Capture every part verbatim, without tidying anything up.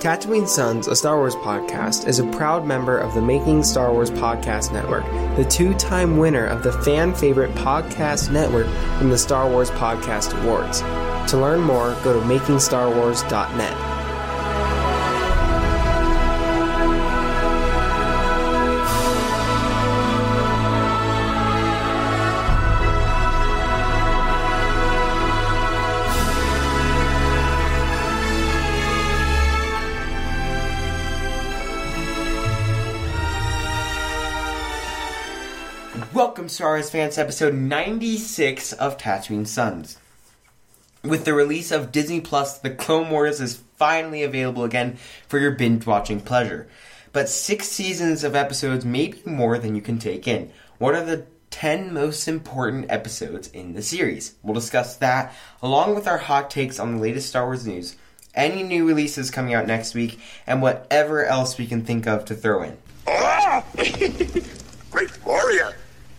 Tatooine Sons, a Star Wars podcast, is a proud member of the Making Star Wars Podcast Network, the two-time winner of the Fan Favorite Podcast Network from the Star Wars Podcast Awards. To learn more, go to making star wars dot net. Welcome, Star Wars fans, to episode ninety-six of Tatooine Sons. With the release of Disney Plus, The Clone Wars is finally available again for your binge-watching pleasure. But six seasons of episodes may be more than you can take in. What are the ten most important episodes in the series? We'll discuss that, along with our hot takes on the latest Star Wars news, any new releases coming out next week, and whatever else we can think of to throw in. Great warrior!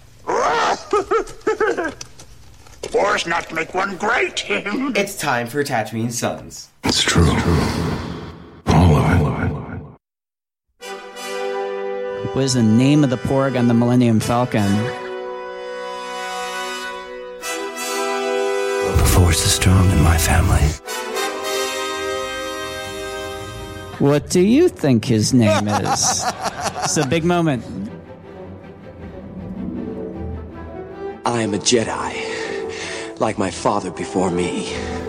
Wars not make one great. It's time for Tatooine Sons. It's true. All of it. What is the name of the Porg on the Millennium Falcon? The Force is strong in my family. What do you think his name is? It's a big moment. I am a Jedi, like my father before me.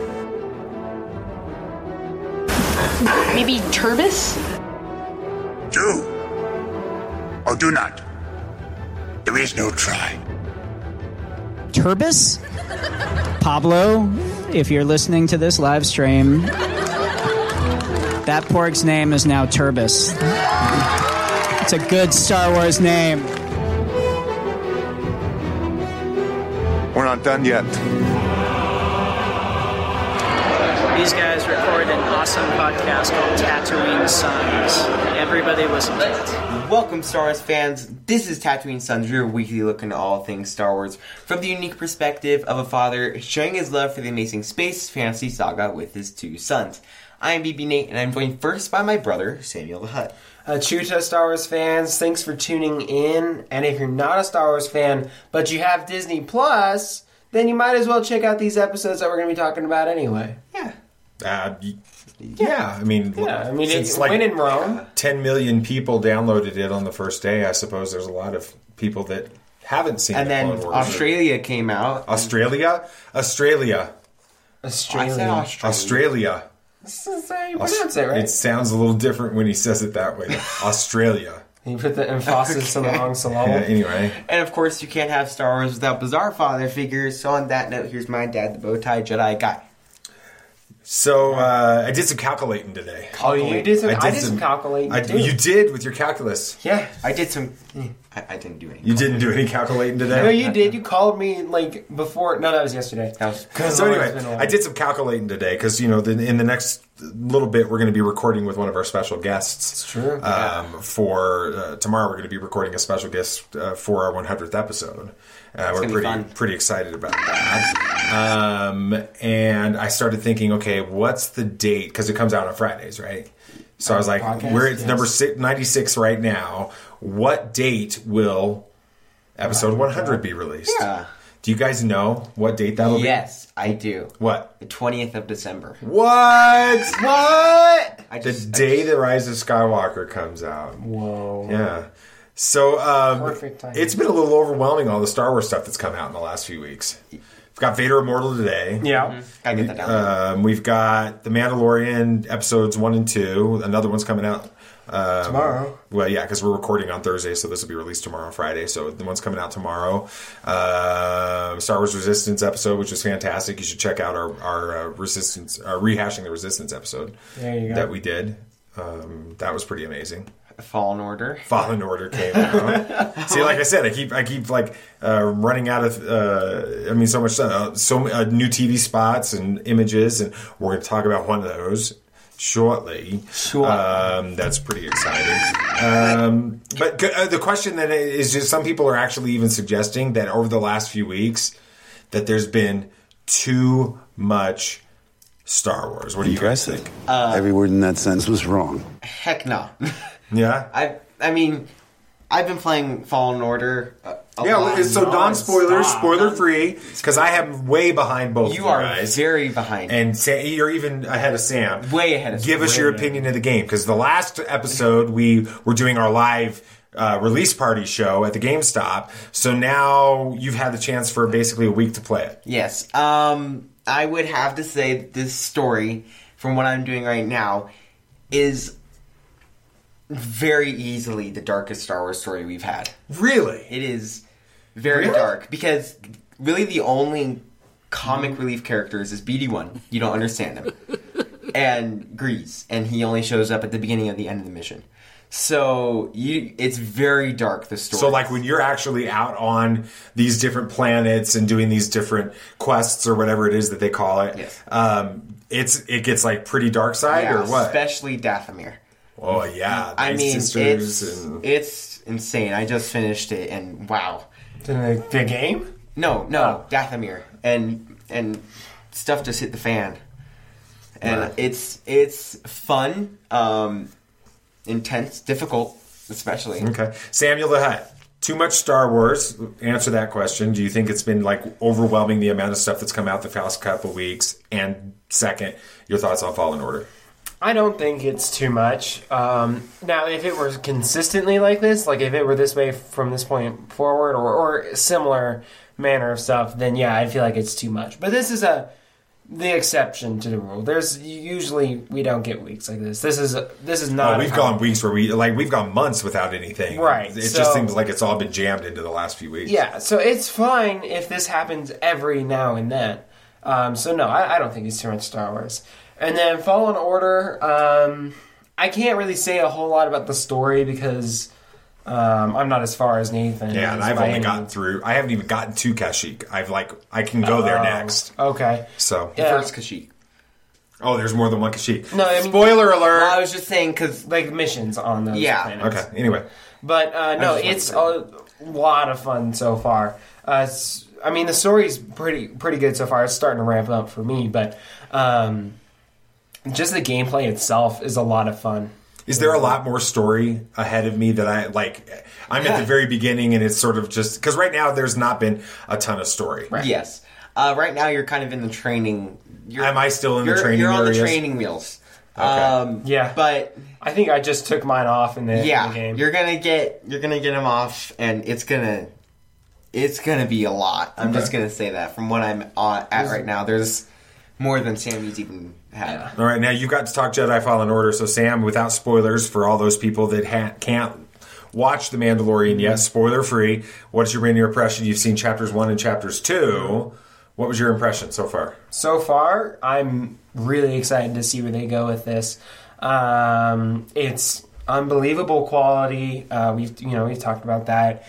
Maybe Turbis? Do. Or do not. There is no try. Turbis? Pablo, if you're listening to this live stream, that Porg's name is now Turbis. It's a good Star Wars name. We're not done yet. These guys record an awesome podcast called Tatooine Sons. Everybody listen to it. Welcome, Star Wars fans. This is Tatooine Sons, your weekly look into all things Star Wars from the unique perspective of a father sharing his love for the amazing space fantasy saga with his two sons. I am B B Nate, and I'm joined first by my brother, Samuel the Hutt. Uh, Chuta Star Wars fans, thanks for tuning in. And if you're not a Star Wars fan, but you have Disney Plus, then you might as well check out these episodes that we're going to be talking about anyway. Yeah. Uh, y- yeah, I mean, Yeah, I mean, since it's like when in Rome. ten million people downloaded it on the first day, I suppose there's a lot of people that haven't seen And the then Clone Wars. Australia came out. Australia? Australia. Australia. I said Australia. Australia. This is how you pronounce it, right? It sounds a little different when he says it that way. Australia. You put the emphasis on the wrong syllable. Yeah, anyway. And of course, you can't have Star Wars without bizarre father figures. So on that note, here's my dad, the bow tie Jedi guy. So, uh, I did some calculating today. Oh, you did some, I did, I did some, some- calculating, I, too. you did with your calculus. Yeah. I did some... I, I didn't do anything. You didn't do any calculating today? No, you did. You called me, like, before... No, that was yesterday. That was... So anyway, I did some calculating today because, you know, the, in the next little bit, we're going to be recording with one of our special guests. It's true. Um, for uh, tomorrow, we're going to be recording a special guest uh, for our one hundredth episode. Uh, we're gonna be pretty fun. pretty excited about that. Um, and I started thinking, okay, what's the date? Because it comes out on Fridays, right? So I was like, Podcast, we're it's yes. number six, ninety-six right now. What date will episode one hundred be released? Yeah. Do you guys know what date that'll be? Yes, I do. What? The twentieth of December. What? What? I The just, day I the Rise of Skywalker comes out. Whoa. Yeah. So um, Perfect timing. it's been a little overwhelming, all the Star Wars stuff that's come out in the last few weeks. We've got Vader Immortal today. Yeah. gotta get that down. Um, we've got The Mandalorian episodes one and two. Another one's coming out um, Tomorrow. Well, yeah, because we're recording on Thursday, so this will be released tomorrow, Friday. So the one's coming out tomorrow. Uh, Star Wars Resistance episode, which is fantastic. You should check out our our uh, Resistance, our rehashing the Resistance episode There you go. that we did. Um, that was pretty amazing. Fallen Order. Fallen Order came out. See, like I said, I keep I keep like uh, running out of. Uh, I mean, so much stuff. Uh, so uh, new T V spots and images, and we're going to talk about one of those shortly. Sure. Um, that's pretty exciting. Um, but uh, the question that is just some people are actually even suggesting that over the last few weeks that there's been too much Star Wars. What do you guys think? Uh, Every word in that sentence was wrong. Heck no. Yeah? I I mean, I've been playing Fallen Order. A, a Yeah, lot. so non-spoilers, spoiler-free, because I am way behind both You of you are guys. very behind. And Sa- you're even ahead of Sam. Way ahead of Sam. Give us Way your ahead. opinion of the game, because the last episode we were doing our live uh, release party show at the GameStop, so now you've had the chance for basically a week to play it. Yes. Um, I would have to say that this story, from what I'm doing right now, is very easily the darkest Star Wars story we've had. Really? It is very Really? dark, because really the only comic relief characters is B D one. You don't understand him. And Grease, and he only shows up at the beginning of the end of the mission. So you, it's very dark, the story. So, like, when you're actually out on these different planets and doing these different quests or whatever it is that they call it, Yes. um, it's it gets, like, pretty dark side Yeah, or what? especially Dathomir. Oh, yeah. I Night mean, Sisters it's, and... it's insane. I just finished it, and wow. The, the game? No, no, Dathomir. And and stuff just hit the fan. And Right. it's it's fun, um, intense, difficult, especially. Okay. Samuel the Hutt. Too much Star Wars. Answer that question. Do you think it's been, like, overwhelming the amount of stuff that's come out the past couple weeks? And second, your thoughts on Fallen Order? I don't think it's too much. Um, now, if it were consistently like this, like if it were this way from this point forward, or, or similar manner of stuff, then yeah, I feel like it's too much. But this is a the exception to the rule. There's usually we don't get weeks like this. This is a, this is not. Oh, we've gone weeks where we like we've gone months without anything. Right, It so- just seems like it's all been jammed into the last few weeks. Yeah, so it's fine if this happens every now and then. Um, so no, I, I don't think it's too much Star Wars. And then Fallen Order, um, I can't really say a whole lot about the story because um, I'm not as far as Nathan. Yeah, and is I've by only any gotten means. through. I haven't even gotten to Kashyyyk. I've like I can go there Oh, next. Okay. So Yeah. First Kashyyyk. Oh, there's more than one Kashyyyk. No, I mean, Spoiler alert. Well, I was just saying because like missions on those Yeah. planets. Okay. Anyway, But uh, no, just wanted it's to a lot of fun so far. Uh, it's, I mean, the story's pretty pretty good so far. It's starting to ramp up for me, but um, just the gameplay itself is a lot of fun. is there a lot more story ahead of me that I like? I'm at the very beginning, and it's sort of just because right now there's not been a ton of story. yes, uh, right now you're kind of in the training. You're, Am I still in the you're, training You're on areas? the training wheels. Okay. Um, Yeah. but I think I just took mine off in the, in yeah, the game. you're gonna get you're gonna get them off, and it's gonna it's gonna be a lot. I'm just gonna say that from what I'm on, at right now. There's more than Sammy's even had. All right, now you got to talk Jedi Fallen Order. So, Sam, without spoilers for all those people that ha- can't watch The Mandalorian yet, spoiler free, what's your your impression? You've seen chapters one and chapters two. What was your impression so far? So far, I'm really excited to see where they go with this. Um, it's unbelievable quality. Uh, we've you know we've talked about that.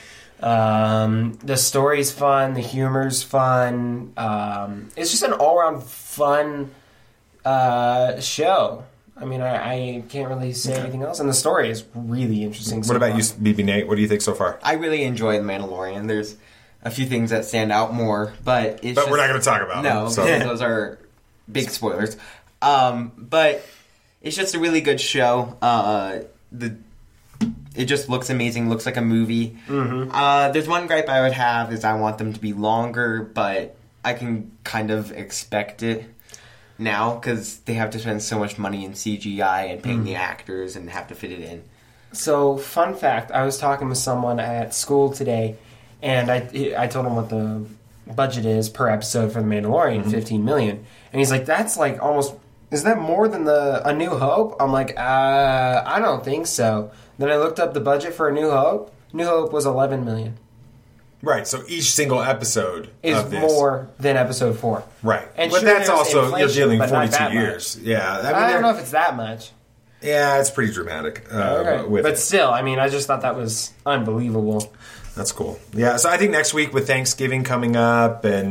Um, the story's fun. The humor's fun. Um, it's just an all-around fun uh, show. I mean, I, I can't really say anything else. And the story is really interesting. so What about far. you, B B Nate? What do you think so far? I really enjoy The Mandalorian. There's a few things that stand out more, but it's But just, we're not going to talk about no, them. So. because those are big spoilers. Um, but it's just a really good show. Uh, the it just looks amazing. Looks like a movie. Mm-hmm. Uh, there's one gripe I would have is I want them to be longer, but I can kind of expect it now because they have to spend so much money in C G I and paying Mm. the actors and have to fit it in. So, fun fact, I was talking with someone at school today, and I I told him what the budget is per episode for The Mandalorian, Mm-hmm. fifteen million. And he's like, that's like almost, is that more than the A New Hope? I'm like, uh, I don't think so. Then I looked up the budget for A New Hope. New Hope was eleven million. Right, so each single episode Is of this. more than episode four. Right. And but sure, that's there's also, you're inflation, dealing but not forty-two that years. Yeah. I, mean, I, they're- don't know if it's that much. Yeah, it's pretty dramatic. Uh, Okay. with But it. still, I mean, I just thought that was unbelievable. That's cool. Yeah, so I think next week with Thanksgiving coming up and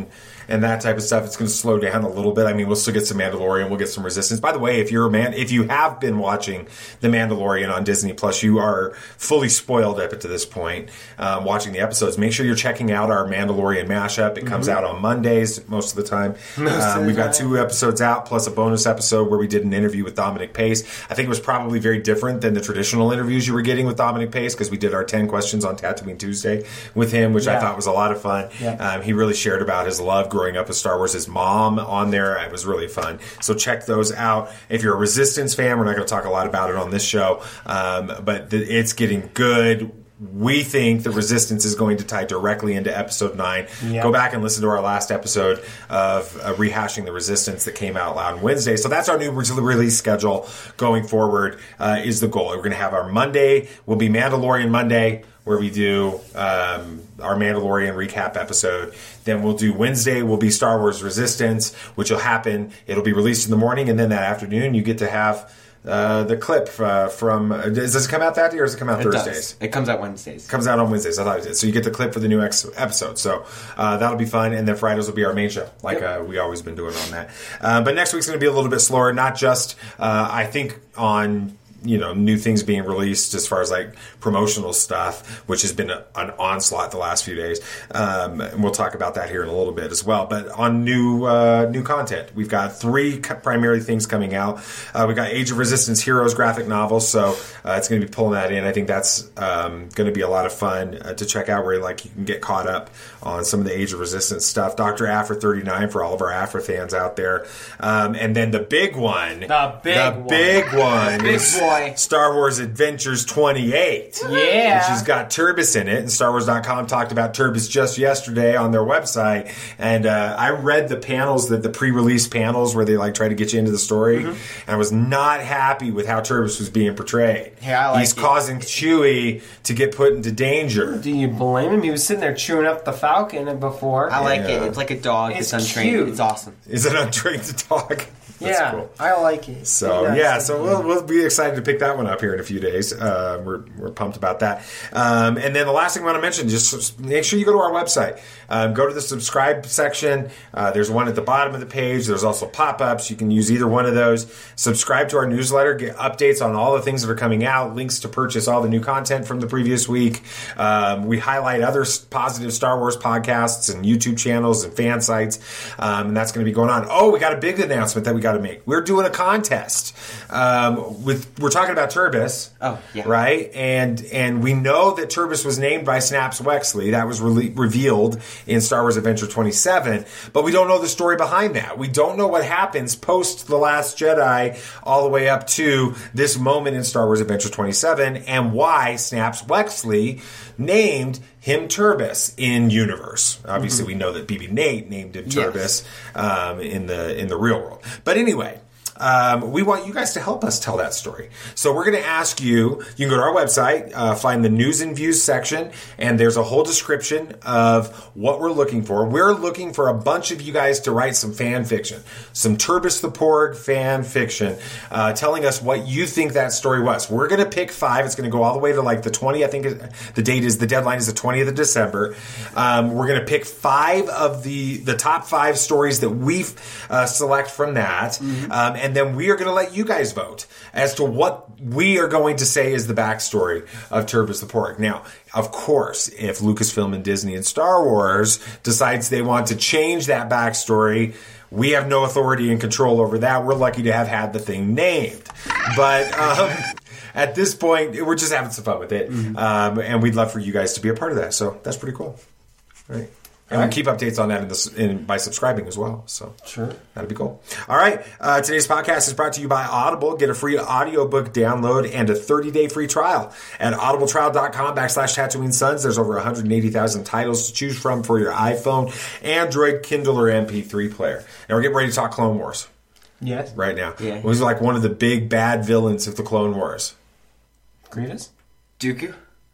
and that type of stuff, it's going to slow down a little bit. I mean, we'll still get some Mandalorian, we'll get some Resistance. By the way, if you're a man, if you have been watching The Mandalorian on Disney Plus, you are fully spoiled up to this point um, watching the episodes. Make sure you're checking out our Mandalorian mashup. It comes Mm-hmm. out on Mondays most of the time. Most of Um, the we've got time. two episodes out plus a bonus episode where we did an interview with Dominic Pace. I think it was probably very different than the traditional interviews you were getting with Dominic Pace because we did our ten questions on Tatooine Tuesday with him, which I Yeah. thought was a lot of fun. Yeah. Um, he really shared about his love growing up with Star Wars. His mom on there. It was really fun. So check those out. If you're a Resistance fan, we're not going to talk a lot about it on this show, um, but th- it's getting good. We think the Resistance is going to tie directly into Episode nine. Yeah. Go back and listen to our last episode of uh, Rehashing the Resistance that came out loud on Wednesday. So that's our new re- release schedule going forward uh, is the goal. We're going to have our Monday, will be Mandalorian Monday, where we do um, our Mandalorian recap episode. Then we'll do Wednesday, will be Star Wars Resistance, which will happen. It'll be released in the morning, and then that afternoon you get to have uh, the clip uh, from... Uh, does it come out that day, or does it come out It Thursdays? does. It comes out Wednesdays. Comes out on Wednesdays. I thought it did. So you get the clip for the new ex- episode. So uh, that'll be fun. And then Fridays will be our main show, like uh, we always been doing on that. Uh, but next week's going to be a little bit slower. Not just, uh, I think, on... you know, new things being released as far as like promotional stuff, which has been a, an onslaught the last few days. Um, and we'll talk about that here in a little bit as well. But on new uh, new content, we've got three primary things coming out. Uh, we got Age of Resistance Heroes graphic novels, so uh, it's going to be pulling that in. I think that's um, going to be a lot of fun uh, to check out, where like you can get caught up on some of the Age of Resistance stuff. Doctor Aphra thirty-nine for all of our Aphra fans out there, um, and then the big one, The big the one. big one, Big is boy. Star Wars Adventures twenty-eight. Yeah. Which has got Turbis in it, and Star Wars dot com talked about Turbis just yesterday on their website. And uh, I read the panels, that the pre-release panels where they like try to get you into the story, and I was not happy with how Turbis was being portrayed. Yeah, I like He's it. causing Chewie to get put into danger. Do you blame him? He was sitting there chewing up the Falcon before. I like Yeah. it. It's like a dog It's that's untrained. cute. It's awesome. Is it untrained dog? That's yeah, cool. I like it. So Maybe yeah, that's so something. we'll, we'll be excited to pick that one up here in a few days. Uh, we're we're pumped about that. Um, and then the last thing I want to mention, just make sure you go to our website. Um, go to the subscribe section. Uh, there's one at the bottom of the page. There's also pop-ups. You can use either one of those. Subscribe to our newsletter. Get updates on all the things that are coming out. Links to purchase all the new content from the previous week. Um, we highlight other s- positive Star Wars podcasts and YouTube channels and fan sites. Um, and that's going to be going on. Oh, we got a big announcement that we got to make. We're doing a contest um, with. We're talking about Turbis. Oh, yeah. Right, and and we know that Turbis was named by Snaps Wexley. That was re- revealed in Star Wars Adventure twenty-seven, but we don't know the story behind that. We don't know what happens post The Last Jedi all the way up to this moment in Star Wars Adventure twenty-seven, and why Snaps Wexley named him Turbis in universe. Obviously, we know that B B Nate named him Turbis um, in the in the real world. But anyway. Um, we want you guys to help us tell that story. So we're going to ask you, you can go to our website, uh, find the news and views section, and there's a whole description of what we're looking for. We're looking for a bunch of you guys to write some fan fiction, some Turbis the Porg fan fiction, uh, telling us what you think that story was. We're going to pick five. It's going to go all the way to like the twentieth. I think the date is, the deadline is the twentieth of December. Um, we're going to pick five of the, the top five stories that we uh, select from that. Mm-hmm. Um, and then we are going to let you guys vote as to what we are going to say is the backstory of Turbis the Porg. Now, of course, if Lucasfilm and Disney and Star Wars decides they want to change that backstory, we have no authority and control over that. We're lucky to have had the thing named. But um, at this point, we're just having some fun with it. Mm-hmm. Um, and we'd love for you guys to be a part of that. So that's pretty cool. Right? And we'll keep updates on that in the, in, by subscribing as well. So sure, that'd be cool. All right. Uh, today's podcast is brought to you by Audible. Get a free audiobook download and a thirty-day free trial at audibletrial.com backslash Tatooine Sons. There's over one hundred eighty thousand titles to choose from for your iPhone, Android, Kindle, or M P three player. And we're getting ready to talk Clone Wars. Yes. Right now. Yeah. Who's like one of the big bad villains of the Clone Wars? Grievous? Dooku?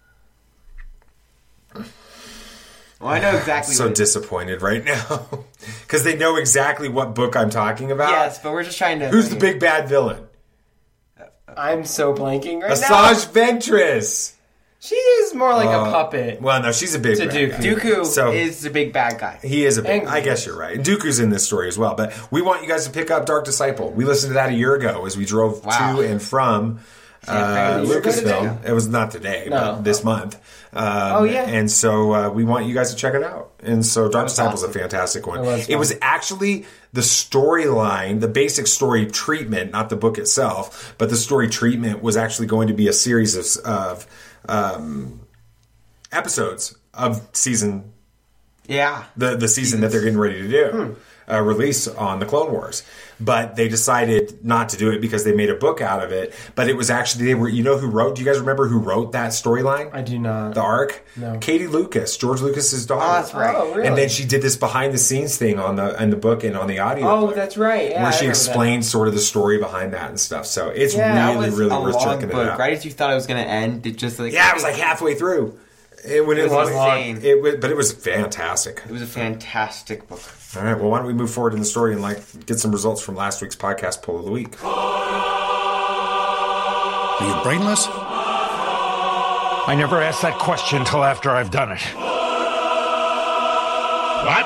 Well, I know exactly. So what disappointed right now because they know exactly what book I'm talking about. Yes, but we're just trying to. Who's the big bad villain? I'm so blanking right Asajj now. Ventress. She is more like Uh, a puppet. Well, no, she's a big To bad Dooku. guy. Dooku So- is the big bad guy. He is a big. And- I guess you're right. And Dooku's in this story as well. But we want you guys to pick up Dark Disciple. We listened to that a year ago as we drove Wow. to and from uh, Fran, you were good Lucasfilm. today? It was not today, No. but this month. Um, Oh, yeah. And so uh, we want you guys to check it out. And so Dark was Disciple's awesome. a fantastic one. It was It was fun. actually the storyline, the basic story treatment, not the book itself, but the story treatment was actually going to be a series of, of um, episodes of season Yeah. the the season that they're getting ready to do, uh, release on the Clone Wars. But they decided not to do it because they made a book out of it. But it was actually they were. You know who wrote? Do you guys remember who wrote that storyline? I do not. The arc. No. Katie Lucas, George Lucas's daughter. Oh, that's right. Oh, really? And then she did this behind the scenes thing on the in the book and on the audio. Oh, book, that's right. Yeah, where I she remember explained sort of the story behind that and stuff. So it's Yeah, that really That was really a worth long checking book. it out. Right as you thought it was going to end, it just like Yeah, it was like halfway through. It, when it, It was was long. It was, but it was fantastic. It was a fantastic book. All right, well, why don't we move forward in the story and like get some results from last week's podcast poll of the week? Are you brainless? I never asked that question until after I've done it. What?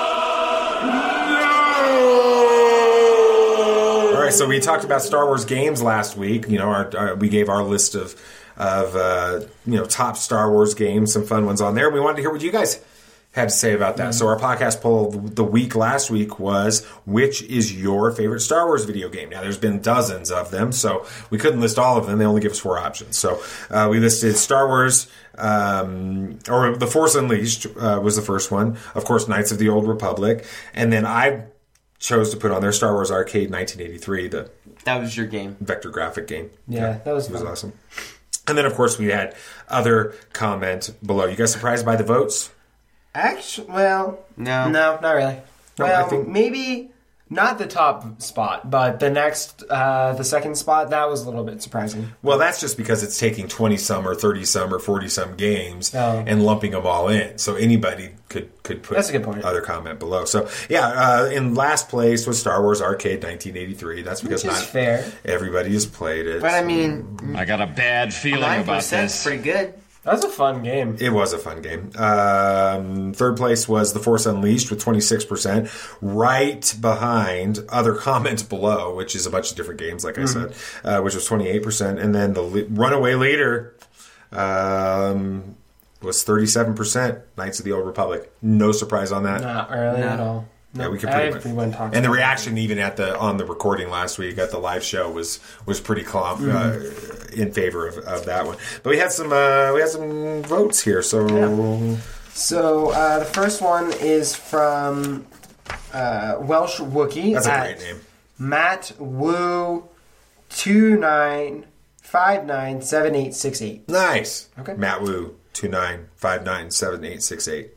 All right, so we talked about Star Wars games last week. You know, our, our, we gave our list of of uh, you know top Star Wars games, some fun ones on there. We wanted to hear what you guys had to say about that. Mm-hmm. So our podcast poll of the week last week was, which is your favorite Star Wars video game? Now, there's been dozens of them, so we couldn't list all of them. They only give us four options. So uh, we listed Star Wars, um, or The Force Unleashed uh, was the first one. Of course, Knights of the Old Republic. And then I chose to put on there Star Wars Arcade nineteen eighty-three, the That was your game. vector graphic game. Yeah, that was It was fun. awesome. And then, of course, we had other comment below. You guys surprised by the votes? Actually, well, No. no, not really. No, well, I think- maybe not the top spot, but the next, uh, the second spot, that was a little bit surprising. Well, that's just because it's taking twenty-some or thirty-some or forty-some games Oh. and lumping them all in. So anybody could, could put That's a good point. other comment below. So, yeah, uh, in last place was Star Wars Arcade nineteen eighty-three. That's because Which is not fair. everybody has played it. But I mean, I got a bad feeling nine about percent's this. pretty good. That was a fun game. It was a fun game. Um, third place was The Force Unleashed with twenty-six percent, right behind other comments below, which is a bunch of different games, like I Mm-hmm. said, uh, which was twenty-eight percent. And then the le- runaway leader um, was thirty-seven percent, Knights of the Old Republic. No surprise on that. Not really No. at all. Yeah, No, we could pretty everyone much. talks And the about reaction, even at the on the recording last week at the live show, was was pretty calm Mm-hmm. uh, in favor of, of that one. But we had some uh, we had some votes here, so it. So uh, the first one is from uh, Welsh Wookie. that's a at great name. Matt Woo two nine five nine seven eight six eight. Nice. Okay. Matt Wu two nine five nine seven eight six eight.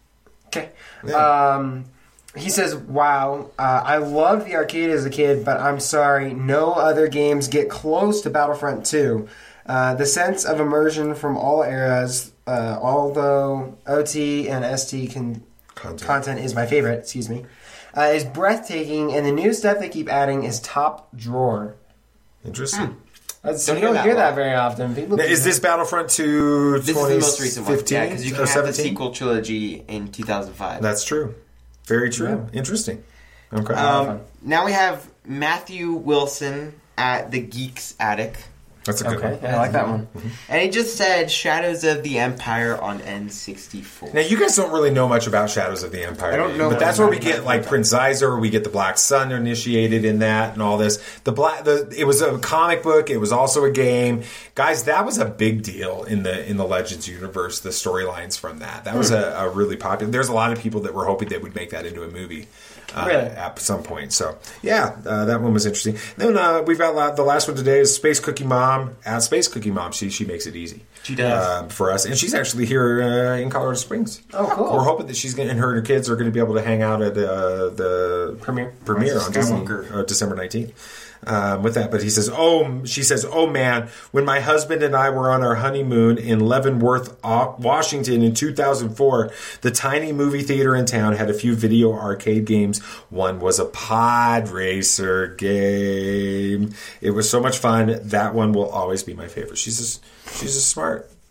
Okay. Yeah. Um, he says, "Wow, uh, I loved the arcade as a kid, but I'm sorry, no other games get close to Battlefront two. Uh, the sense of immersion from all eras, uh, although O T and S T can Content. content is my favorite. Excuse me, uh, is breathtaking, and the new stuff they keep adding is top drawer. Interesting. That's, Don't you hear don't that hear a that lot. very often. People Now, do is that. this Battlefront two This is the most recent one. Yeah, because you or can have the seventeen? sequel trilogy in two thousand five. That's true. Very true. Interesting. Okay. Um, now we have Matthew Wilson at the Geeks Attic. That's a good Okay, one. yeah, I like that one. And he just said Shadows of the Empire on N sixty-four. Now, you guys don't really know much about Shadows of the Empire. I don't know but much that's where we about get it. like Prince Iser. We get the Black Sun initiated in that and all this. The black, the it was a comic book. It was also a game, guys. That was a big deal in the in the Legends universe. The storylines from that that was a, a really popular. There's a lot of people that were hoping they would make that into a movie. Uh, Really? At some point. So, yeah, uh, that one was interesting. Then uh, we've got la- the last one today is Space Cookie Mom. At Space Cookie Mom, she she makes it easy. She does. Uh, for us. And she's actually here uh, in Colorado Springs. Oh, cool. We're hoping that she's going to, and her and her kids are going to be able to hang out at uh, the Premiere. premiere on Disney, Skywalker. uh, December nineteenth. Um, with that, but he says, "Oh," she says, "Oh man, when my husband and I were on our honeymoon in Leavenworth, uh, Washington, in two thousand four, the tiny movie theater in town had a few video arcade games. One was a pod racer game. It was so much fun. That one will always be my favorite." She's a, she's a smart,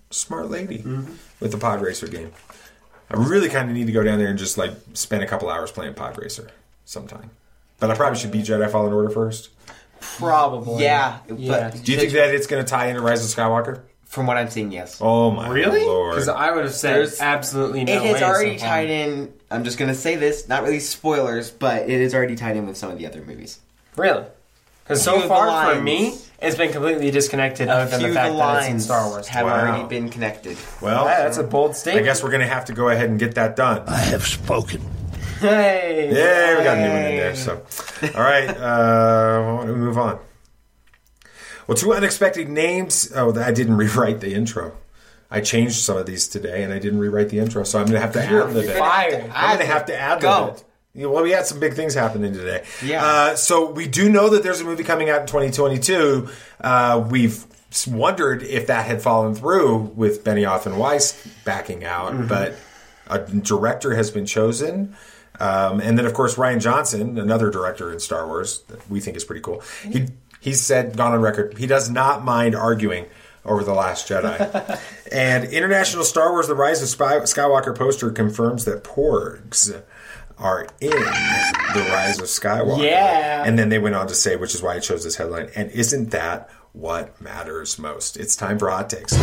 smart lady mm-hmm. with the Pod Racer game. I really kind of need to go down there and just like spend a couple hours playing Pod Racer sometime. But I probably should beat Jedi Fallen Order first. Probably. Yeah. yeah. But do you think that it's going to tie into Rise of Skywalker? From what I'm seeing, yes. Oh my really? Lord. Because I would have said There's, absolutely no It has way already so tied in, I'm just going to say this, not really spoilers, but it is already tied in with some of the other movies. Really? Because so far for me, it's been completely disconnected other than the fact that it's in Star Wars. have wow. already been connected. Well, yeah, that's a bold statement. I guess we're going to have to go ahead and get that done. I have spoken. Hey! Yeah, we got a new one in there. So, all right, uh, why don't we move on? Well, two unexpected names. Oh, I didn't rewrite the intro. I changed some of these today, and I didn't rewrite the intro, so I'm going to have to ad lib it. Fired. I'm going to have to ad lib it. Yeah, well, we had some big things happening today. Yeah. Uh, so we do know that there's a movie coming out in twenty twenty-two. Uh, we've wondered if that had fallen through with Benioff and Weiss backing out, mm-hmm. but a director has been chosen. Um, and then, of course, Rian Johnson, another director in Star Wars that we think is pretty cool. He He's said, gone on record, he does not mind arguing over The Last Jedi. And International Star Wars The Rise of Spy- Skywalker poster confirms that porgs are in The Rise of Skywalker. Yeah. And then they went on to say, which is why I chose this headline, and isn't that what matters most? It's time for Hot Takes.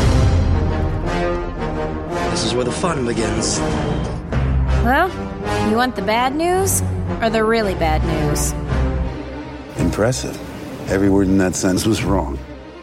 This is where the fun begins. Well, you want the bad news or the really bad news? Impressive. Every word in that sentence was wrong.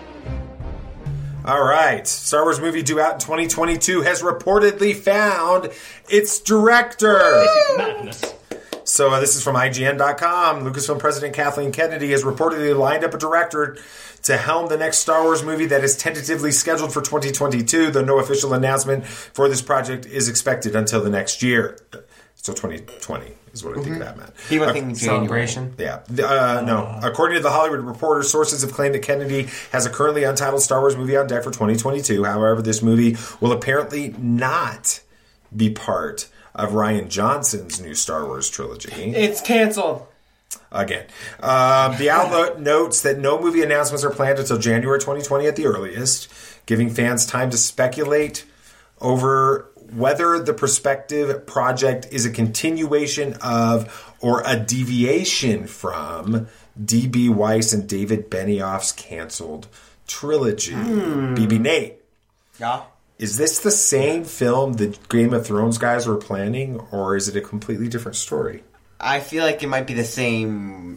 All right. Star Wars movie due out in twenty twenty-two has reportedly found its director. This is madness. So uh, this is from I G N dot com. Lucasfilm President Kathleen Kennedy has reportedly lined up a director to helm the next Star Wars movie that is tentatively scheduled for twenty twenty-two, though no official announcement for this project is expected until the next year. So twenty twenty is what I think mm-hmm. that meant. He was uh, thinking celebration. Yeah. Uh, no. According to The Hollywood Reporter, sources have claimed that Kennedy has a currently untitled Star Wars movie on deck for twenty twenty-two. However, this movie will apparently not be part of Rian Johnson's new Star Wars trilogy. It's canceled. Again. Um, the outlet notes that no movie announcements are planned until January twenty twenty at the earliest, giving fans time to speculate over whether the prospective project is a continuation of or a deviation from D B. Weiss and David Benioff's canceled trilogy. Mm. B B Nate. Yeah. Is this the same film the Game of Thrones guys were planning, or is it a completely different story? I feel like it might be the same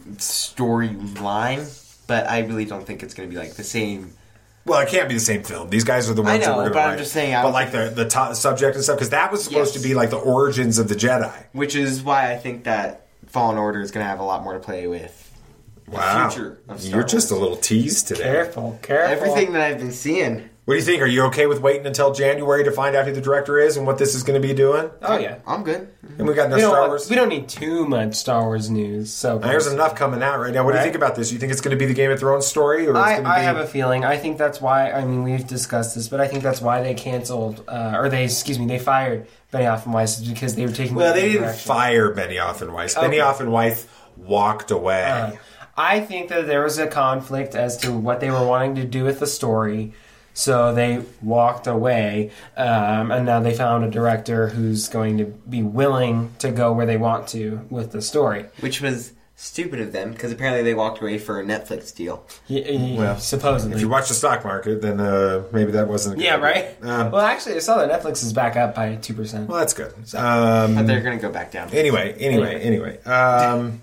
storyline, but I really don't think it's going to be like the same. Well, it can't be the same film. These guys are the ones I know, that were going to but write. I'm just saying. I but like the the top subject and stuff, because that was supposed Yes. to be like the origins of the Jedi. Which is why I think that Fallen Order is going to have a lot more to play with. Wow, The future of Star you're Wars. just a little tease today. Careful, careful. Everything that I've been seeing. What do you think? Are you okay with waiting until January to find out who the director is and what this is going to be doing? Oh yeah, I'm good. And we got no we Star don't, Wars. we don't need too much Star Wars news. So There's enough coming out right now. What do you Right. think about this? You think it's going to be the Game of Thrones story, or it's I, going to I be? have a feeling. I think that's why. I mean, we've discussed this, but I think that's why they canceled, uh, or they, excuse me, they fired Benioff and Weiss is because they were taking. well, the they didn't direction. fire Benioff and Weiss. Okay. Benioff and Weiss walked away. Uh, I think that there was a conflict as to what they were wanting to do with the story, so they walked away, um, and now they found a director who's going to be willing to go where they want to with the story. Which was stupid of them, because apparently they walked away for a Netflix deal. Yeah, yeah, Well, supposedly. If you watch the stock market, then uh, maybe that wasn't a good Yeah, idea. right? Um, well, actually, I saw that Netflix is back up by two percent. well, that's good. Um, But they're going to go back down. Anyway, anyway, anyway. Um,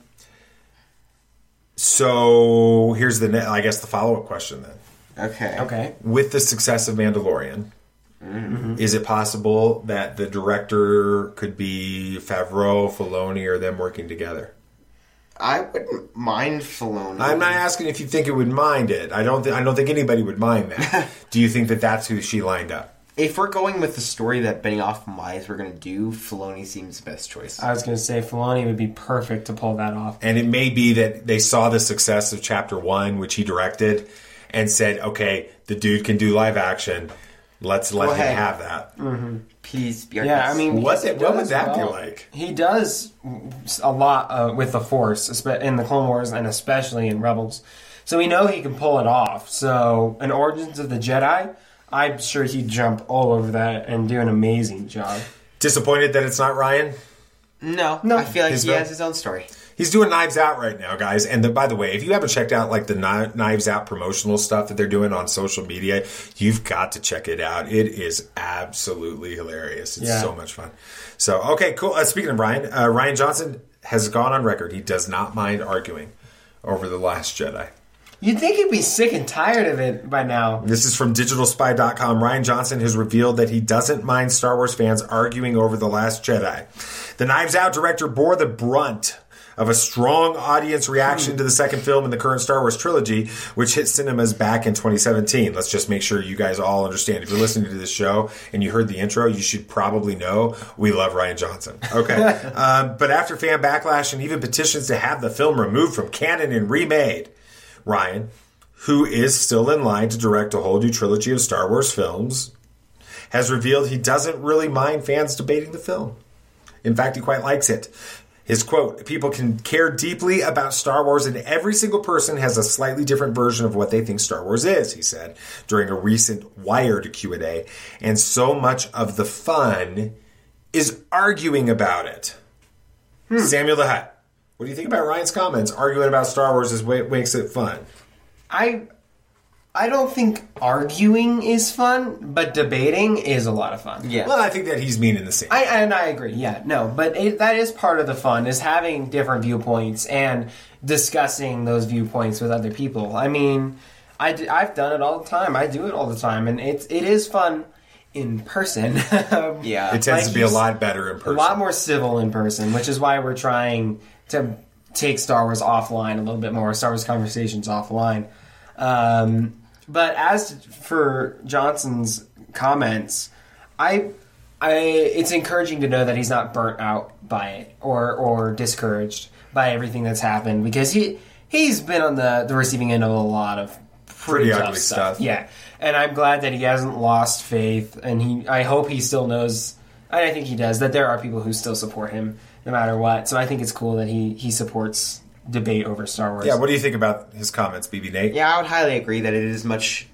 so here's the, ne- I guess, the follow-up question then. Okay. Okay. With the success of Mandalorian, Mm-hmm. is it possible that the director could be Favreau, Filoni, or them working together? I wouldn't mind Filoni. I'm not asking if you think it would mind it. I don't. Th- I don't think anybody would mind that. Do you think that that's who she lined up? If we're going with the story that Benioff and Weiss were going to do, Filoni seems the best choice. I was going to say Filoni would be perfect to pull that off. And it may be that they saw the success of Chapter One, which he directed, and said, "Okay, the dude can do live action. Let's let Go him ahead. have that." Mm-hmm. Peace be our Yeah, guest. I mean, What's he it- what would does that be well. like? He does a lot uh, with the Force espe- in the Clone Wars and especially in Rebels. So we know he can pull it off. So in Origins of the Jedi, I'm sure he'd jump all over that and do an amazing job. Disappointed that it's not Ryan? No, No. I feel like His he film? has his own story. He's doing Knives Out right now, guys. And the, by the way, if you haven't checked out like the Kni- Knives Out promotional stuff that they're doing on social media, you've got to check it out. It is absolutely hilarious. It's Yeah. so much fun. So, okay, cool. Uh, speaking of Ryan, uh, Ryan Johnson has gone on record. He does not mind arguing over The Last Jedi. You'd think he'd be sick and tired of it by now. This is from digital spy dot com. Ryan Johnson has revealed that he doesn't mind Star Wars fans arguing over The Last Jedi. The Knives Out director bore the brunt of a strong audience reaction to the second film in the current Star Wars trilogy, which hit cinemas back in twenty seventeen. Let's just make sure you guys all understand. If you're listening to this show and you heard the intro, you should probably know we love Ryan Johnson. Okay. um, but after fan backlash and even petitions to have the film removed from canon and remade, Ryan, who is still in line to direct a whole new trilogy of Star Wars films, has revealed he doesn't really mind fans debating the film. In fact, he quite likes it. His quote, "People can care deeply about Star Wars and every single person has a slightly different version of what they think Star Wars is," he said during a recent Wired Q and A. "And so much of the fun is arguing about it." Hmm. Samuel the Hutt, what do you think about Ryan's comments? Arguing about Star Wars is what makes it fun. I I don't think arguing is fun, but debating is a lot of fun. Yeah. Well, I think that he's meaning the same. I and I agree. Yeah, no, but it, that is part of the fun, is having different viewpoints and discussing those viewpoints with other people. I mean, I d- I've done it all the time. I do it all the time, and it's it is fun in person. Yeah, it tends Like to be you a s- lot better in person. A lot more civil in person, which is why we're trying to take Star Wars offline a little bit more, Star Wars conversations offline. Um, but as for Johnson's comments, I, I, it's encouraging to know that he's not burnt out by it or or discouraged by everything that's happened, because he he's been on the, the receiving end of a lot of pretty, Pretty tough ugly stuff. stuff. Yeah, and I'm glad that he hasn't lost faith, and he I hope he still knows. And I think he does, that there are people who still support him no matter what. So I think it's cool that he he supports debate over Star Wars. Yeah, what do you think about his comments, B B Nate? Yeah, I would highly agree that it is much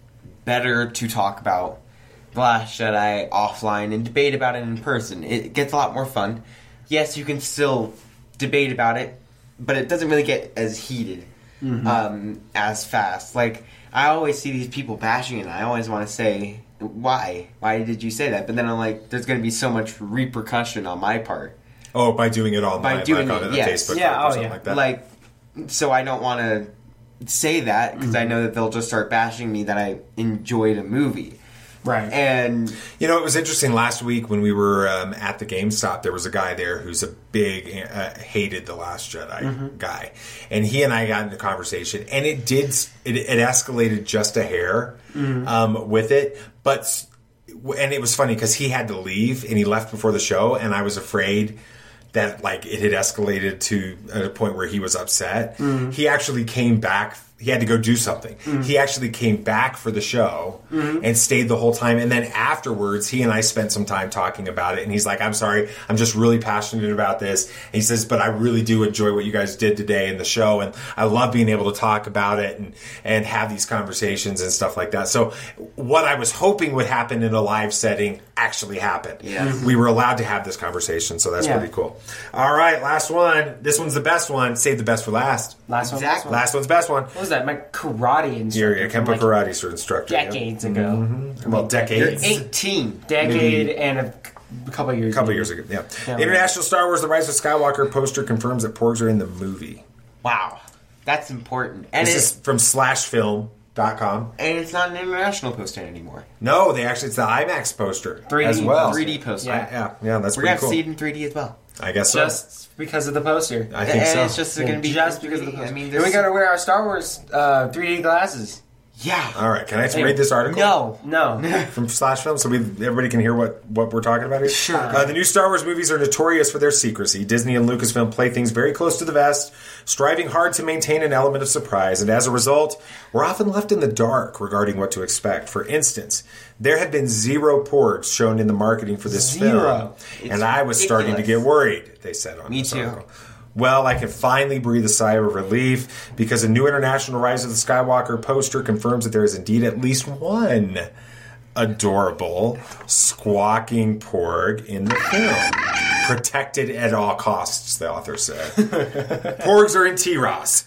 better to talk about The Last Jedi offline and debate about it in person. It gets a lot more fun. Yes, you can still debate about it, but it doesn't really get as heated Mhm. um, as fast. Like, I always see these people bashing it, and I always want to say, why? Why did you say that? But then I'm like, there's going to be so much repercussion on my part. Oh, by doing it online, By doing like on it, a yes. Facebook Yeah, group or oh, something yeah. like that. Like, so I don't want to say that because I know that they'll just start bashing me that I enjoyed a movie. Right. And you know, it was interesting last week when we were um, at the GameStop. There was a guy there who's a big uh, hated The Last Jedi Mhm. guy, and he and I got into conversation, and it did it, it escalated just a hair Mhm. um, with it, but and it was funny because he had to leave and he left before the show, and I was afraid that like it had escalated to a point where he was upset. Mhm. He actually came back. He had to go do something. Mhm. He actually came back for the show Mhm. and stayed the whole time. And then afterwards, he and I spent some time talking about it. And he's like, "I'm sorry, I'm just really passionate about this." And he says, "But I really do enjoy what you guys did today in the show, and I love being able to talk about it and and have these conversations and stuff like that." So what I was hoping would happen in a live setting actually happened. Yes. We were allowed to have this conversation, so that's Yeah. pretty cool. All right, last one. This one's the best one. Save the best for last. Last one. Last one. Last one's best one. What was that? My karate instructor. You're a from, Kempo like, karate sort of instructor. yeah. decades ago. Mhm. Well, decades. You're eighteen. Decade Maybe. and a c- couple years. A couple maybe. years ago, yeah. Yeah. International Star Wars The Rise of Skywalker poster confirms that porgs are in the movie. Wow. That's important. And This it's, is from slash film dot com. and it's not an international poster anymore. No, they actually, it's the IMAX poster three D as well. three D poster. Yeah. Yeah, yeah, that's We're going pretty to cool. see it in three D as well. I guess so. Just because of the poster. I think and so. it's just Yeah, going to be just in because of the three D. poster. I mean, And we there's- gotta wear our Star Wars uh, three D glasses. Yeah. All right, can I Anyway. read this article? No. No. From Slash Film, so we everybody can hear what, what we're talking about here? Sure. Uh, the new Star Wars movies are notorious for their secrecy. Disney and Lucasfilm play things very close to the vest, striving hard to maintain an element of surprise, and as a result, we're often left in the dark regarding what to expect. For instance, there had been zero porgs shown in the marketing for this Zero. film, and I was starting to get worried, they said on Me this too. article. Well, I can finally breathe a sigh of relief because a new International Rise of the Skywalker poster confirms that there is indeed at least one adorable, squawking Porg in the film. Protected at all costs, the author said. Porgs are in T-Ross.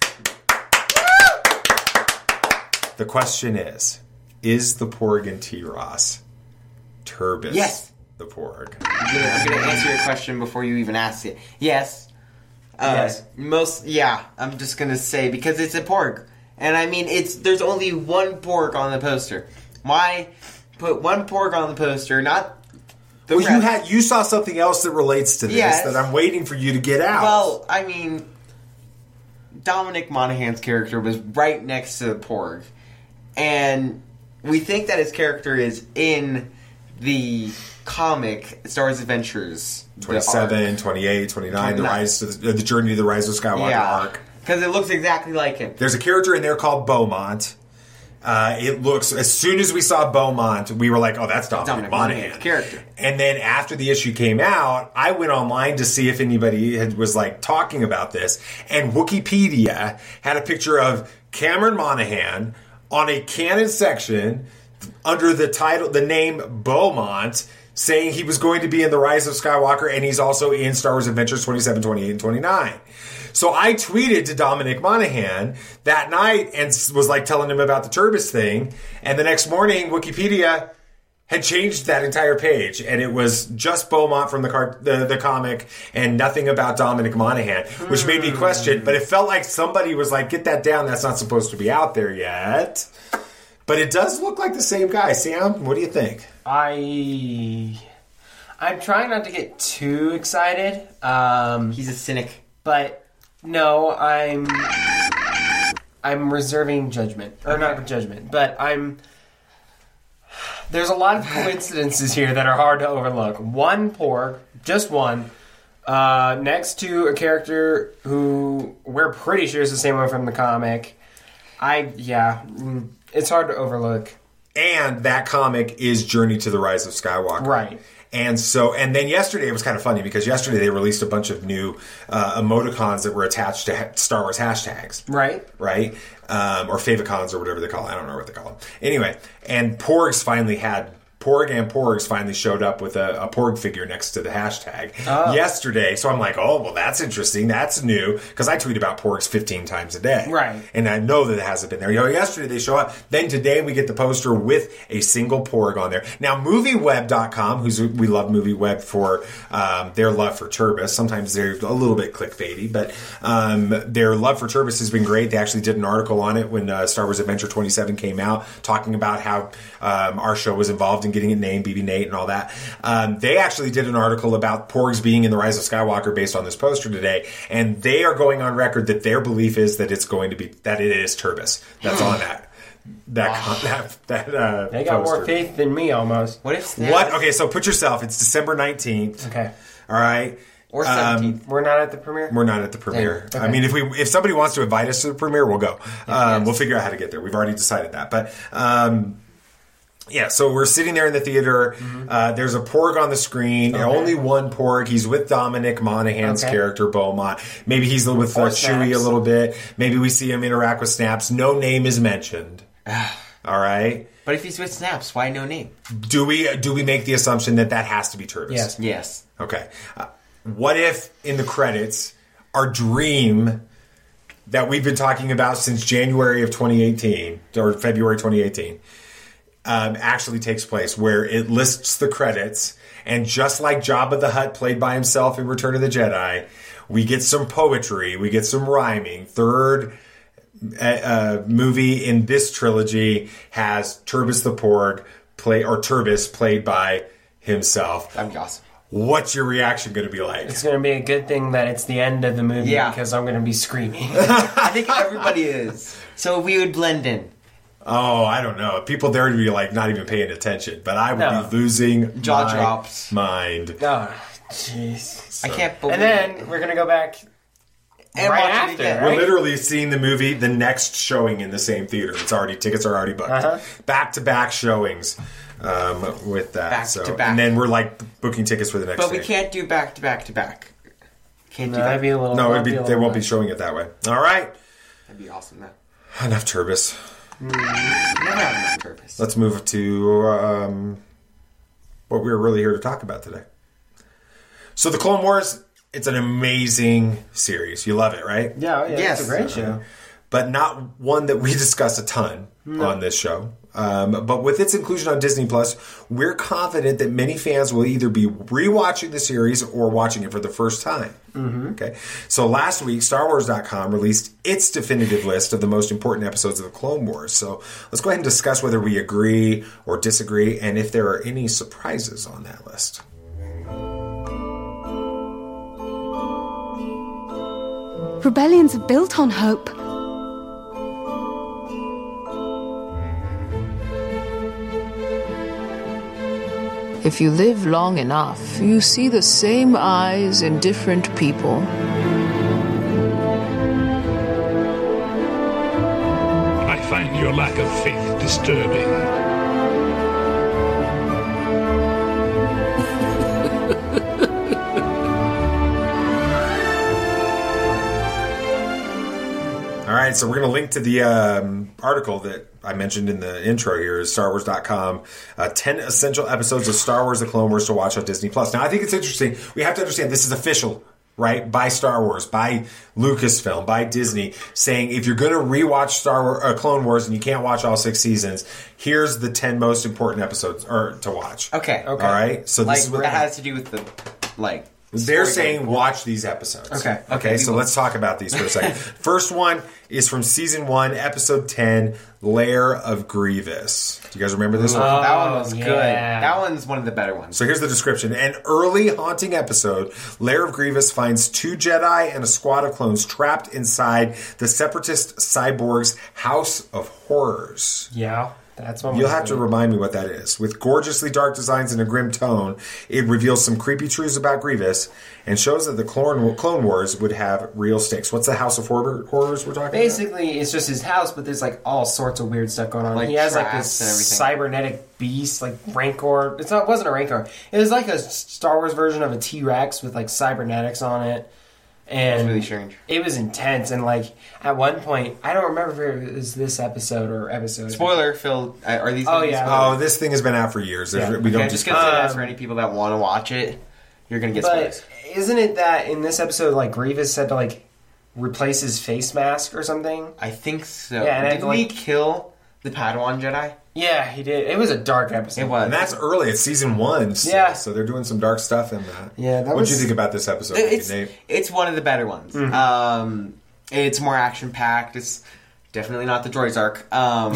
The question is, is the Porg in T-Ross Turbis Yes. the Porg? I'm going to answer your question before you even ask it. Yes. Uh, Yes. Most, yeah, I'm just going to say, because it's a Porg. And I mean, it's there's only one Porg on the poster. Why put one Porg on the poster, not the Well, rest? you had you saw something else that relates to this Yes. that I'm waiting for you to get out. Well, I mean, Dominic Monaghan's character was right next to the Porg. And we think that his character is in the comic Star Wars Adventures. the twenty-seven, arc. twenty-eight, twenty-nine, the twenty-nine. rise to the, the journey to the rise of Skywalker Yeah. arc. Because it looks exactly like him. There's a character in there called Beaumont. Uh, it looks, as soon as we saw Beaumont, we were like, oh, that's Dominic, Dominic Monaghan. Monaghan's character. And then after the issue came out, I went online to see if anybody had, was like talking about this. And Wikipedia had a picture of Cameron Monaghan on a canon section under the title, the name Beaumont, saying he was going to be in The Rise of Skywalker, and he's also in Star Wars Adventures twenty-seven, twenty-eight, and twenty-nine. So I tweeted to Dominic Monaghan that night and was like telling him about the Turbis thing. And the next morning, Wikipedia had changed that entire page, and it was just Beaumont from the car- the, the comic and nothing about Dominic Monaghan, which made me question. But it felt like somebody was like, "Get that down. That's not supposed to be out there yet." But it does look like the same guy. Sam, what do you think? I I'm trying not to get too excited. Um, He's a cynic. But no, I'm I'm reserving judgment. Or not judgment, but I'm there's a lot of coincidences here that are hard to overlook. One Porg, just one, uh, next to a character who we're pretty sure is the same one from the comic. I yeah, mm, it's hard to overlook. And that comic is Journey to the Rise of Skywalker. Right. And so, and then yesterday it was kind of funny because yesterday they released a bunch of new uh, emoticons that were attached to ha- Star Wars hashtags. Right. Right? Um, or favicons or whatever they call it. I don't know what they call them. Anyway, and Porgs finally had, Porg and Porgs finally showed up with a, a Porg figure next to the hashtag Oh. yesterday. So I'm like, oh, well, that's interesting. That's new. Because I tweet about Porgs fifteen times a day. Right. And I know that it hasn't been there. You know, yesterday they show up. Then today we get the poster with a single Porg on there. Now, MovieWeb dot com, who's we love MovieWeb for um, their love for Turbis. Sometimes they're a little bit clickbaity, but um, their love for Turbis has been great. They actually did an article on it when uh, Star Wars Adventure twenty-seven came out, talking about how um, our show was involved in getting it named, B B Nate and all that. Um, they actually did an article about Porgs being in The Rise of Skywalker based on this poster today, and they are going on record that their belief is that it's going to be, that it is Turbis that's on that. That, con- that, that uh, They got poster. more faith than me almost. What if What? Okay, so put yourself, it's December nineteenth. Okay. All right. Or Um, seventeenth. We're not at the premiere? We're not at the premiere. Okay. I mean, if we if somebody wants to invite us to the premiere, we'll go. Um, yes. We'll figure out how to get there. We've already decided that. But um, yeah, so we're sitting there in the theater. Mm-hmm. Uh, there's a Porg on the screen. Okay. Only one Porg. He's with Dominic Monaghan's Okay. character, Beaumont. Maybe he's with uh, Or Chewie a Snaps. little bit. Maybe we see him interact with Snaps. No name is mentioned. All right. But if he's with Snaps, why no name? Do we do we make the assumption that that has to be Turbis? Yes. Yes. Okay. Uh, what if in the credits our dream that we've been talking about since January of twenty eighteen or February twenty eighteen um, actually takes place, where it lists the credits, and just like Jabba the Hutt played by himself in Return of the Jedi, we get some poetry, we get some rhyming. Third uh, uh, movie in this trilogy has Turbis the Porg play or Turbis played by himself. That'd be awesome. What's your reaction going to be like? It's going to be a good thing that it's the end of the movie Yeah. because I'm going to be screaming. I think everybody is. So we would blend in. Oh, I don't know. People there would be like not even paying attention, but I would No. be losing Jaw my drops. mind. Oh, jeez. I can't believe And then we're going to go back And right watch it after, again. right? We're literally seeing the movie, the next showing in the same theater. It's already tickets are already booked. Uh-huh. Back to back showings um, with that. Back so, to back. And then we're like booking tickets for the next. But we day. can't do back to back to back. Can't do No, that. that'd be a little. No, it'd that'd be, a they little won't be much. showing it that way. All right, That'd be awesome, though. enough Turbis. Mm, never had enough purpose. Let's move to um, what we were really here to talk about today. So the Clone Wars, it's an amazing series. You love it, right? Yeah, yeah yes. It's a great show. But not one that we discuss a ton no. on this show. Um, but with its inclusion on Disney Plus, we're confident that many fans will either be rewatching the series or watching it for the first time. Mm-hmm. Okay. So last week, Star Wars dot com released its definitive list of the most important episodes of the Clone Wars. So let's go ahead and discuss whether we agree or disagree, and if there are any surprises on that list. Rebellions are built on hope. If you live long enough, you see the same eyes in different people. I find your lack of faith disturbing. All right, so we're going to link to the um, article that I mentioned in the intro here, is Star Wars dot com. Uh, ten essential episodes of Star Wars: The Clone Wars to watch on Disney Plus. Now, I think it's interesting. We have to understand this is official, right? By Star Wars, by Lucasfilm, by Disney, saying if you're going to rewatch Star Wars, uh, Clone Wars and you can't watch all six seasons, here's the ten most important episodes or to watch. Okay, okay. All right, so like this is what that has to do with the like. They're saying watch these episodes. Okay. Okay, okay so let's talk about these for a second. First one is from Season one, Episode ten, Lair of Grievous. Do you guys remember this oh, one? That one was yeah. good. That one's one of the better ones. So here's the description. An early haunting episode, Lair of Grievous finds two Jedi and a squad of clones trapped inside the separatist cyborg's House of Horrors. Yeah. That's one. You'll have to remind me what that is. With gorgeously dark designs and a grim tone, it reveals some creepy truths about Grievous and shows that the Clone, Clone Wars would have real stakes. What's the House of Horror, Horrors we're talking Basically, about? Basically, it's just his house, but there's like all sorts of weird stuff going on. Like he has like traps this and everything. cybernetic beast, like Rancor. It's not. It wasn't a Rancor. It was like a Star Wars version of a T-Rex with like cybernetics on it. And it's really strange. It was intense, and like at one point, I don't remember if it was this episode or episode. Spoiler, Phil. Are these? Oh yeah. Oh, this thing has been out for years. Yeah. We don't okay, just gonna say that for any people that want to watch it. You're gonna get but spoilers. Isn't it that in this episode, like Grievous said to like replace his face mask or something? I think so. Yeah, and did I, we like, kill the Padawan Jedi? Yeah, he did. It was a dark episode. It was. And that's early. It's season one. So, yeah. So they're doing some dark stuff in that. Yeah. That What was... did you think about this episode? It's, Nate? it's one of the better ones. Mm-hmm. Um, it's more action packed. It's definitely not the Droids arc. Um,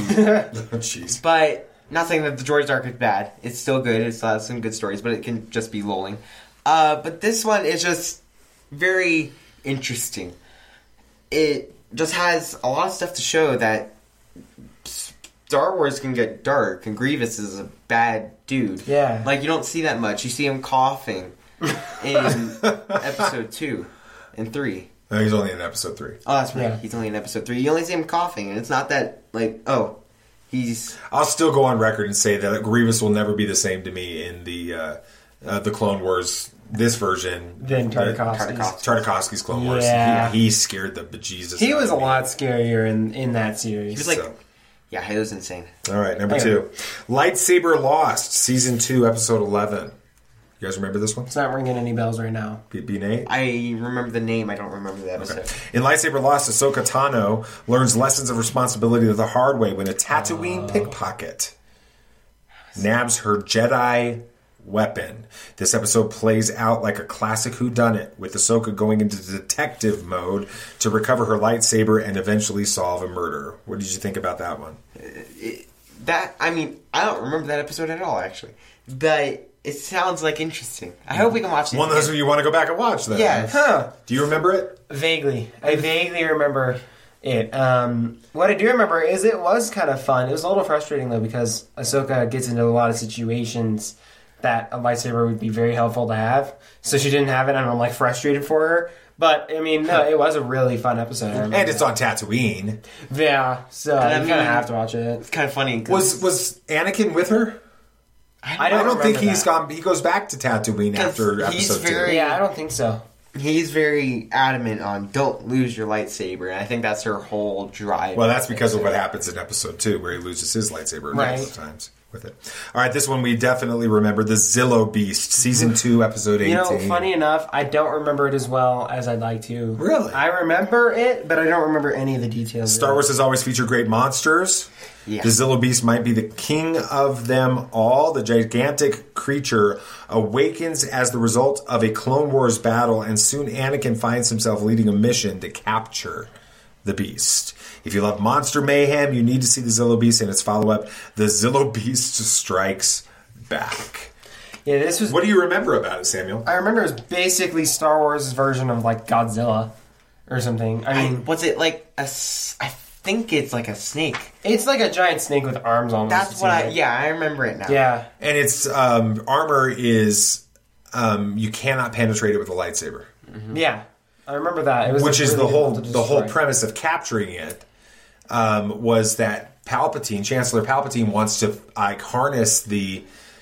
Jeez. But not saying that the Droids arc is bad. It's still good. It still has some good stories, but it can just be lulling. Uh, but this one is just very interesting. It just has a lot of stuff to show that Star Wars can get dark, and Grievous is a bad dude. Yeah. Like, you don't see that much. You see him coughing in episode two and three. No, he's only in episode three. Oh, that's right. Yeah. He's only in episode three. You only see him coughing, and it's not that, like, oh, he's... I'll still go on record and say that Grievous will never be the same to me in the uh, uh, the Clone Wars, this version. Than Tartakovsky's. Tartakovsky's Clone Wars. Yeah. He, he scared the bejesus He out was a of me. lot scarier in, in that series. He was like... So. Yeah, it was insane. All right, number Anyway. two. Lightsaber Lost, Season two, Episode eleven. You guys remember this one? It's not ringing any bells right now. B, B Nate? I remember the name. I don't remember the episode. Okay. In Lightsaber Lost, Ahsoka Tano learns lessons of responsibility the hard way when a Tatooine Oh. pickpocket nabs her Jedi weapon. This episode plays out like a classic whodunit, with Ahsoka going into detective mode to recover her lightsaber and eventually solve a murder. What did you think about that one? It, that, I mean, I don't remember that episode at all, actually. But it sounds like interesting. I hope we can watch it. One of those you want to go back and watch, then. Yeah. Huh. Do you remember it? Vaguely. I vaguely remember it. Um, what I do remember is it was kind of fun. It was a little frustrating, though, because Ahsoka gets into a lot of situations that a lightsaber would be very helpful to have. So she didn't have it, and I'm, like, frustrated for her. But, I mean, no, it was a really fun episode. And it's on Tatooine. Yeah, so And I you mean, kind of have to watch it. It's kind of funny. Was was Anakin with her? I I don't, don't think remember he's that. gone. He goes back to Tatooine 'Cause after he's episode very- two. Yeah, I don't think so. he's very adamant on don't lose your lightsaber, and I think that's her whole drive. Well, that's because of what happens in episode two, where he loses his lightsaber a Right. couple of times with it. All right, this one we definitely remember, the Zillo Beast, season two, episode eighteen. You know, funny enough, I don't remember it as well as I'd like to. Really? I remember it, but I don't remember any of the details. Star Wars has always featured great monsters. Yeah. The Zillo Beast might be the king of them all. The gigantic creature awakens as the result of a Clone Wars battle, and soon Anakin finds himself leading a mission to capture the beast. If you love monster mayhem, you need to see the Zillo Beast and its follow-up, The Zillo Beast Strikes Back. Yeah, this was. What do you remember about it, Samuel? I remember it was basically Star Wars' version of like Godzilla or something. I mean, I, was it like a? s- I think it's like a snake. it's like a giant snake with arms almost. That's it what I. seems like. Yeah, I remember it now. Yeah. And its um, armor is um, you cannot penetrate it with a lightsaber. Yeah. I remember that. It was Which like, is really the whole difficult to the whole destroy. premise of capturing it um, was that Palpatine, Chancellor Palpatine, wants to like harness the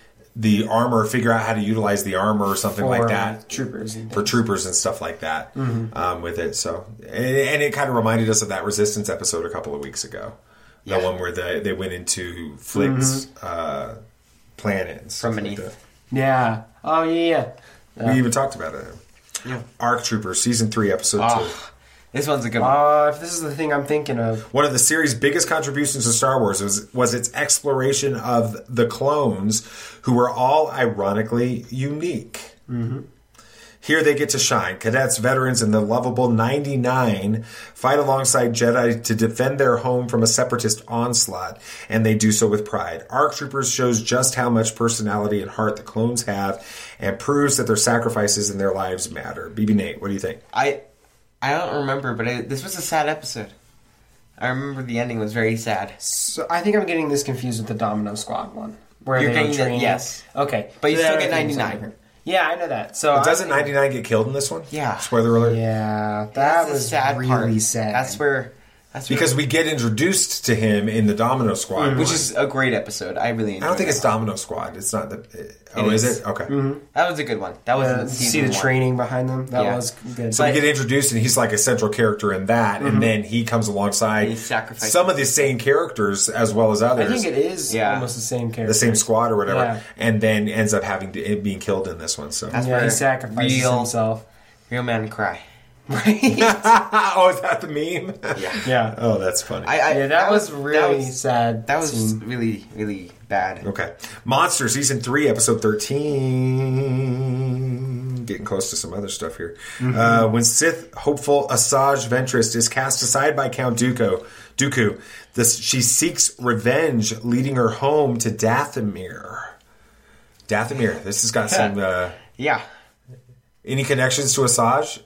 the armor, figure out how to utilize the armor or something For like that troopers and for troopers and stuff like that Mhm. um, with it. So and, and it kind of reminded us of that Resistance episode a couple of weeks ago, Yeah. the one where they they went into Flick's uh, planet and stuff From like beneath. that. Yeah. Oh yeah. yeah. We even talked about it. Yeah. Arc Troopers, season three, episode Oh, two. this one's a good one. Uh, if this is the thing I'm thinking of. One of the series' biggest contributions to Star Wars was, was its exploration of the clones, who were all ironically unique. Mm-hmm. Here they get to shine. Cadets, veterans, and the lovable ninety-nine fight alongside Jedi to defend their home from a separatist onslaught, and they do so with pride. ARC Troopers shows just how much personality and heart the clones have, and proves that their sacrifices and their lives matter. B B Nate, what do you think? I I don't remember, but I, this was a sad episode. I remember the ending was very sad. So I think I'm getting this confused with the Domino Squad one. Where You're they were getting the- training. yes. Okay. But you So still that get I think is ninety-nine. something. Yeah, I know that. So But doesn't I, ninety-nine get killed in this one? Yeah. Spoiler alert. Yeah, that That's the was sad really part. sad. That's where. That's where, Because we get introduced to him in the Domino Squad, which is a great episode. I really. I don't think enjoyed it's that. Domino Squad. It's not the. Oh, It is. is. it? Okay. Mhm. That was a good one. That was Yeah, in to see season the one. training behind them. That Yeah. was good. So we But- get introduced, and he's like a central character in that, Mhm. and then he comes alongside He sacrifices. some of the same characters as well as others. I think it is Yeah. almost the same character. the same squad or whatever, Yeah. and then ends up having to it being killed in this one. So, That's Yeah, where he sacrifices real, himself. Real men cry. Right? oh, is that the meme? Yeah. Yeah. Oh, that's funny. I, I, Yeah, that, was really that was, sad. that was scene. really really bad. Okay. Monster season three, episode thirteen. Getting close to some other stuff here. Mm-hmm. Uh, when Sith hopeful Asajj Ventress is cast aside by Count Dooku, Dooku, this, she seeks revenge, leading her home to Dathomir. Dathomir. This has got some. Uh, Yeah. any connections to Asajj?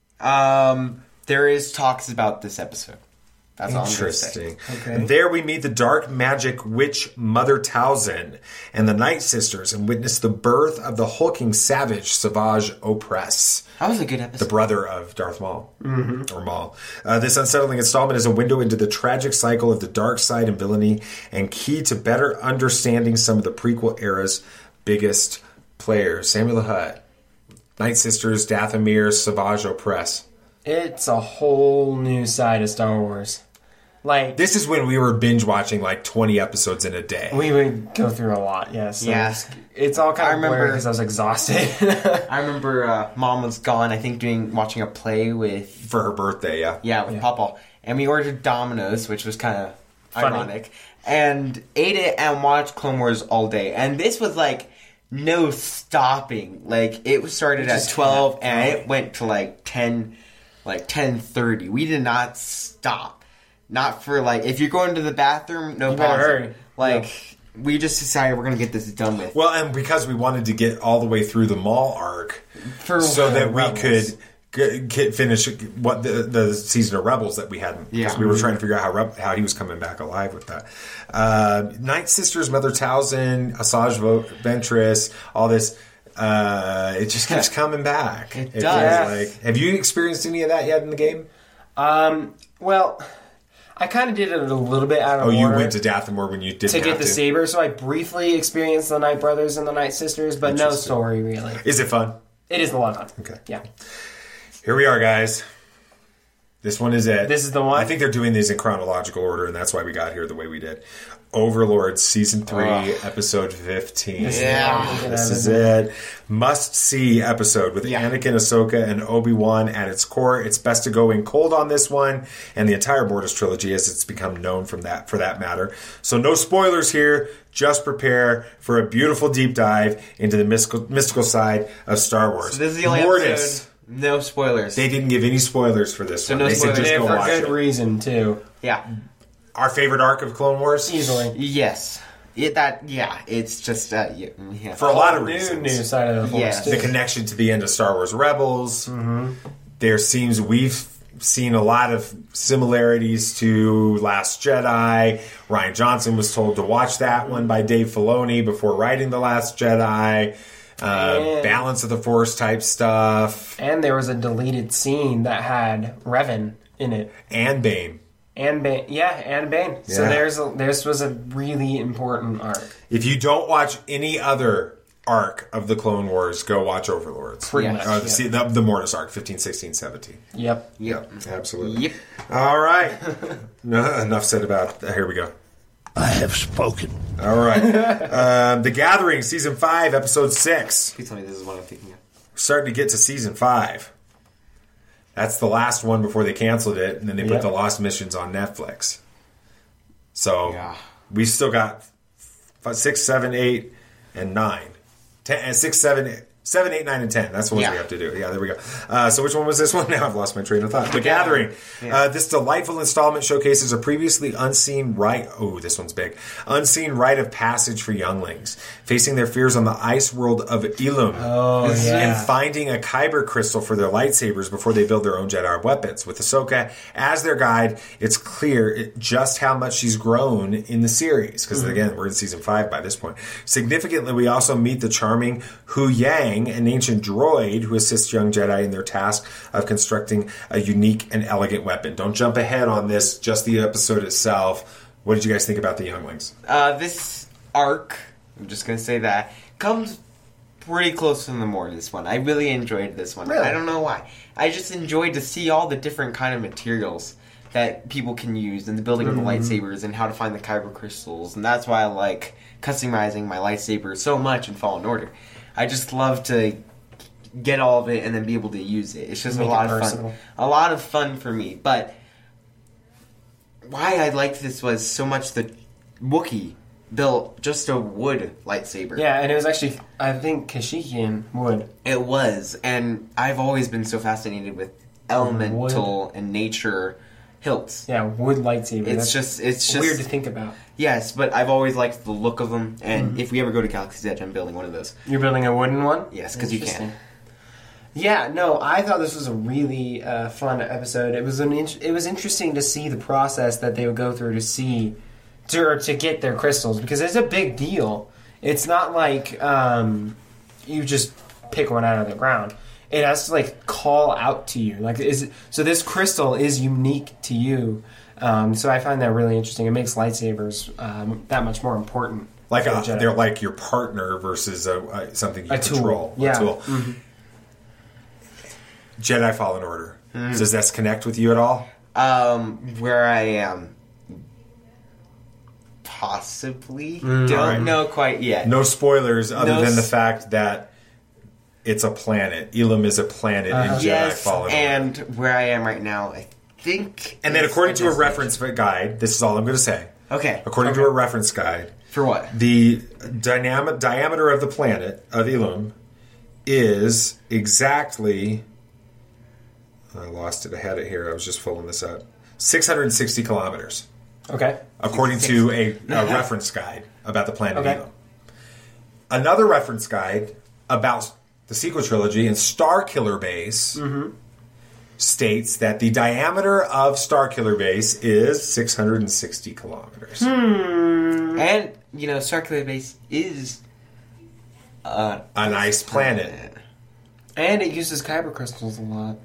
Um, there is talks about this episode. That's all I'm going to say. Interesting. Okay. And there we meet the dark magic witch Mother Talzin and the Night Sisters and witness the birth of the hulking savage Savage Opress, That was a good the episode. brother of Darth Maul. Mm-hmm. Or Maul. Uh, this unsettling installment is a window into the tragic cycle of the dark side and villainy and key to better understanding some of the prequel era's biggest players. Samuel the Hutt, Night Sisters, Dathomir, Savage Opress. It's a whole new side of Star Wars. Like, This is when we were binge watching like twenty episodes in a day. we would go through a lot, yes. So Yeah. It's, it's all kind I of remember remember- because I was exhausted. I remember uh, Mom was gone. I think doing watching a play with For her birthday, yeah. yeah with Yeah. Papa, and we ordered Domino's, which was kind of Funny. ironic, and ate it and watched Clone Wars all day. And this was like no stopping. Like it was started It at just twelve kept and going. it went to like ten, like ten thirty. We did not stop. Not for like if you're going to the bathroom, no You better pause. hurry. Like we just decided we're gonna get this done with. Well, and because we wanted to get all the way through the Maul arc, For so that we Rebels. could g- get, finish what the, the season of Rebels that we hadn't. Because Yeah. we were trying to figure out how Reb- how he was coming back alive with that. Uh, Night Sisters, Mother Talzin, Asajj Vo- Ventress, all this. Uh, it just keeps coming back. It feels does. Like, have you experienced any of that yet in the game? um, well, I kind of did it a little bit out of Oh, you order went to Dathomir when you didn't to get have the to. saber, so I briefly experienced the Night Brothers and the Night Sisters, but no Interesting. story really. Is it fun? It is a lot of fun. Okay. Yeah. Here we are, guys. This one is it. This is the one? I think they're doing these in chronological order, and that's why we got here the way we did. Overlord, Season three, oh. Episode fifteen. This yeah. Is this is it. Must-see episode with yeah. Anakin, Ahsoka, and Obi-Wan at its core. It's best to go in cold on this one, and the entire Mortis trilogy, as it's become known from that, for that matter. So no spoilers here. Just prepare for a beautiful deep dive into the mystical, mystical side of Star Wars. So this is the only Mortis. episode. No spoilers. They didn't give any spoilers for this so one. No they spoilers. said just go for watch good it. reason, too. Yeah. Our favorite arc of Clone Wars? Easily. Yes. It, that yeah, it's just uh, yeah. For a lot of new, reasons. New side of the Force. Yes. The connection to the end of Star Wars Rebels. Mm-hmm. There seems we've seen a lot of similarities to Last Jedi. Rian Johnson was told to watch that one by Dave Filoni before writing The Last Jedi. Uh, balance of the Force type stuff. And there was a deleted scene that had Revan in it. And Bane. And Bane. Yeah, and Bane. Yeah. So there's a, this was a really important arc. If you don't watch any other arc of the Clone Wars, go watch Overlords. Pretty much. Uh, the, yeah. see, the, the Mortis arc, fifteen, sixteen, seventeen. Yep. Yep. Absolutely. Yep. All right. No, enough said about that. Here we go. I have spoken. All right. um, The Gathering, Season five, Episode six. Please tell me this is what I'm thinking of. We're starting to get to Season five. That's the last one before they canceled it, and then they put Yep. the Lost Missions on Netflix. So Yeah. we still got five, six, seven, eight, and nine. Ten, and six, seven, eight. Seven, eight, nine, and ten. That's the ones Yeah. we have to do. Yeah, there we go. Uh, so which one was this one? Now I've lost my train of thought. The Gathering. Yeah. Uh, this delightful installment showcases a previously unseen rite. Oh, this one's big. Unseen rite of passage for younglings, facing their fears on the ice world of Ilum, Oh, yeah. and finding a Kyber crystal for their lightsabers before they build their own Jedi weapons. With Ahsoka as their guide, it's clear it, just how much she's grown in the series. Because Mm-hmm. again, we're in season five by this point. Significantly, we also meet the charming Hu Yang, an ancient droid who assists young Jedi in their task of constructing a unique and elegant weapon. Don't jump ahead on this, just the episode itself. What did you guys think about the younglings? Uh, this arc, I'm just gonna say that, comes pretty close to the Mortis one. I really enjoyed this one. Really? I don't know why. I just enjoyed to see all the different kind of materials that people can use in the building Mm-hmm. of the lightsabers and how to find the Kyber crystals. And that's why I like customizing my lightsaber so much in Fallen Order. I just love to get all of it and then be able to use it. It's just Make a lot it of personal. fun. A lot of fun for me. But why I liked this was so much the Wookiee built just a wood lightsaber. Yeah, and it was actually, I think, Kashyyykian wood. It was. And I've always been so fascinated with elemental and nature hilts. Yeah, wood lightsaber. It's That's just it's just weird to think about. Yes, but I've always liked the look of them, and mm-hmm. if we ever go to Galaxy's Edge, I'm building one of those. You're building a wooden one? Yes, because you can. Yeah, no, I thought this was a really uh, fun episode. It was an in- it was interesting to see the process that they would go through to see to or to get their crystals, because it's a big deal. It's not like um, you just pick one out of the ground. It has to like call out to you. Like is so this crystal is unique to you. Um, so I find that really interesting. It makes lightsabers um, that much more important. Like for a, the Jedi. they're like your partner versus a, a, something you A tool. control. Yeah. A tool. Mm-hmm. Jedi Fallen Order. Mm. Does that connect with you at all? Um, where I am, possibly. Mm. Don't Alright. know quite yet. No spoilers other No than the s- fact that it's a planet. Elam is a planet Uh-huh. in Jedi yes, Fallen Order. and where I am right now, I think. And then it's according to a destination. reference guide, this is all I'm going to say. Okay. According Okay. to a reference guide. For what? The dynam- diameter of the planet, of Elam, is exactly... I lost it. I had it here. I was just pulling this up. six hundred sixty kilometers. Okay. According to a, a reference guide about the planet Okay. Elam. Another reference guide about the sequel trilogy and Starkiller Base Mm-hmm. states that the diameter of Starkiller Base is six hundred sixty kilometers. Hmm. And, you know, Starkiller Base is uh, a nice planet. And it uses kyber crystals a lot.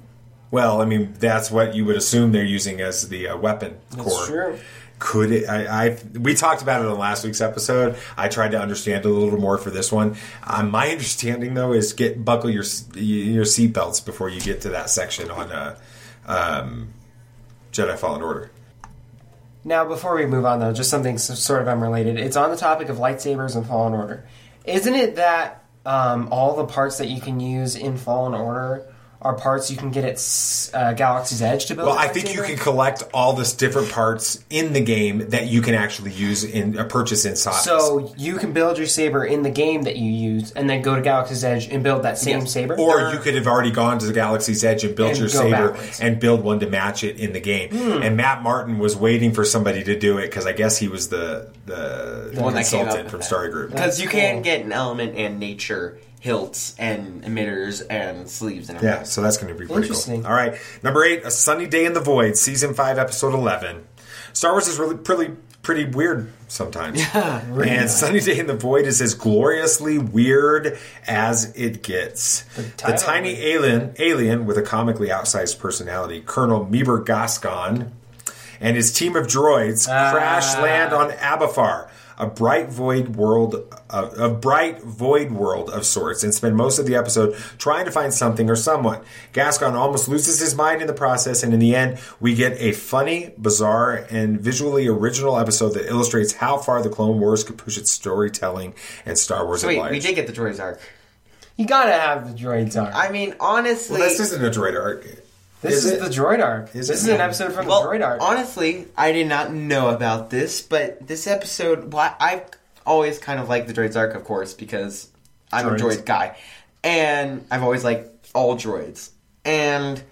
Well, I mean, that's what you would assume they're using as the uh, weapon That's core. true. Could it? I, I we talked about it on last week's episode. I tried to understand it a little more for this one. Um, my understanding, though, is get buckle your your seatbelts before you get to that section on uh, um, Jedi Fallen Order. Now, before we move on, though, just something s- sort of unrelated. It's on the topic of lightsabers and Fallen Order. Isn't it that um, all the parts that you can use in Fallen Order are parts you can get at uh, Galaxy's Edge to build? Well, a I think you lightsaber? can collect all this different parts in the game that you can actually use in a purchase inside. So you can build your saber in the game that you use, and then go to Galaxy's Edge and build that same Yes. saber. Or you could have already gone to the Galaxy's Edge and built And your go saber backwards. and build one to match it in the game. Hmm. And Matt Martin was waiting for somebody to do it because I guess he was the the, The one that came up consultant with from that. Star Group. Because you can get an element and nature hilts and emitters and sleeves and everything. Yeah, so that's going to be pretty Interesting. cool. All right, number eight, A Sunny Day in the Void, season five, episode eleven. Star Wars is really pretty pretty weird sometimes. Yeah, really and nice. Sunny Day in the Void is as gloriously weird as it gets. The, title tiny alien alien with a comically outsized personality, Colonel Meeber Gascon, and his team of droids Ah. crash land on Abafar, a bright void world, uh, a bright void world of sorts, and spend most of the episode trying to find something or someone. Gascon almost loses his mind in the process, and in the end, we get a funny, bizarre, and visually original episode that illustrates how far the Clone Wars could push its storytelling and Star Wars So at wait, large. we did get the droids arc. You gotta have the droids arc. I mean, honestly... Well, this isn't a droid arc. This is, it? the droid arc. Is this it? is an episode from well, the droid arc. honestly, I did not know about this, but this episode... Well, I've always kind of liked the droids arc, of course, because I'm Droids. a droid guy. And I've always liked all droids. And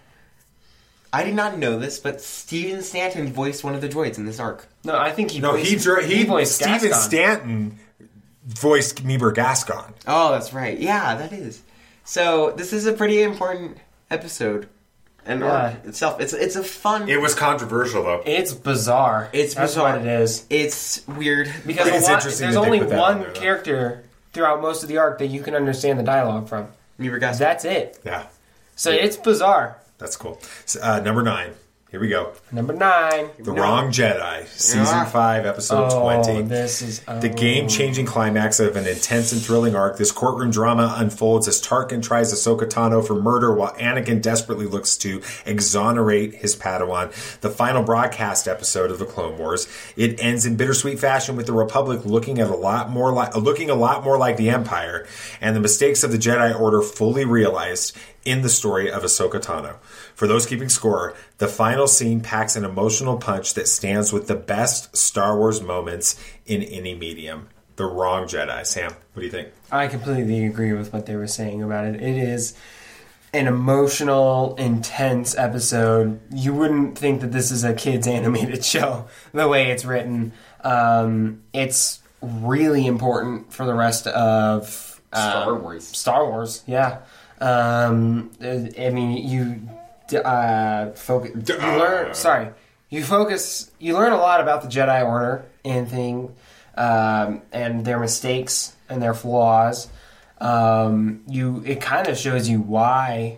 I did not know this, but Steven Stanton voiced one of the droids in this arc. No, I think he No, voiced, he, dro- he, voiced Steven Gascon. Stanton voiced Meeber Gascon. Oh, that's right. Yeah, that is. So this is a pretty important episode, and Yeah. arc itself. It's it's a fun. It was controversial, though. It's bizarre. It's That's bizarre. what it is. It's weird Because It's a lot, interesting there's that they only put that one on there, though. character throughout most of the arc that you can understand the dialogue from. Meeber Gascon. That's it. Yeah, So it's bizarre. that's cool. So, uh, number nine. Here we go. Number nine. The Wrong Jedi, Season Yeah. five, Episode Oh, twenty. this is oh. The game-changing climax of an intense and thrilling arc, this courtroom drama unfolds as Tarkin tries Ahsoka Tano for murder while Anakin desperately looks to exonerate his Padawan. The final broadcast episode of the Clone Wars. It ends in bittersweet fashion with the Republic looking at a lot more like looking a lot more like the Empire, and the mistakes of the Jedi Order fully realized in the story of Ahsoka Tano. For those keeping score, the final scene packs an emotional punch that stands with the best Star Wars moments in any medium. The Wrong Jedi. Sam, what do you think? I completely agree with what they were saying about it. It is an emotional, intense episode. You wouldn't think that this is a kid's animated show, the way it's written. Um, it's really important for the rest of uh, Star Wars. Star Wars, yeah. Um, I mean, you uh, focus. You learn. Sorry, you focus. You learn a lot about the Jedi Order and thing, um, and their mistakes and their flaws. Um, you. It kind of shows you why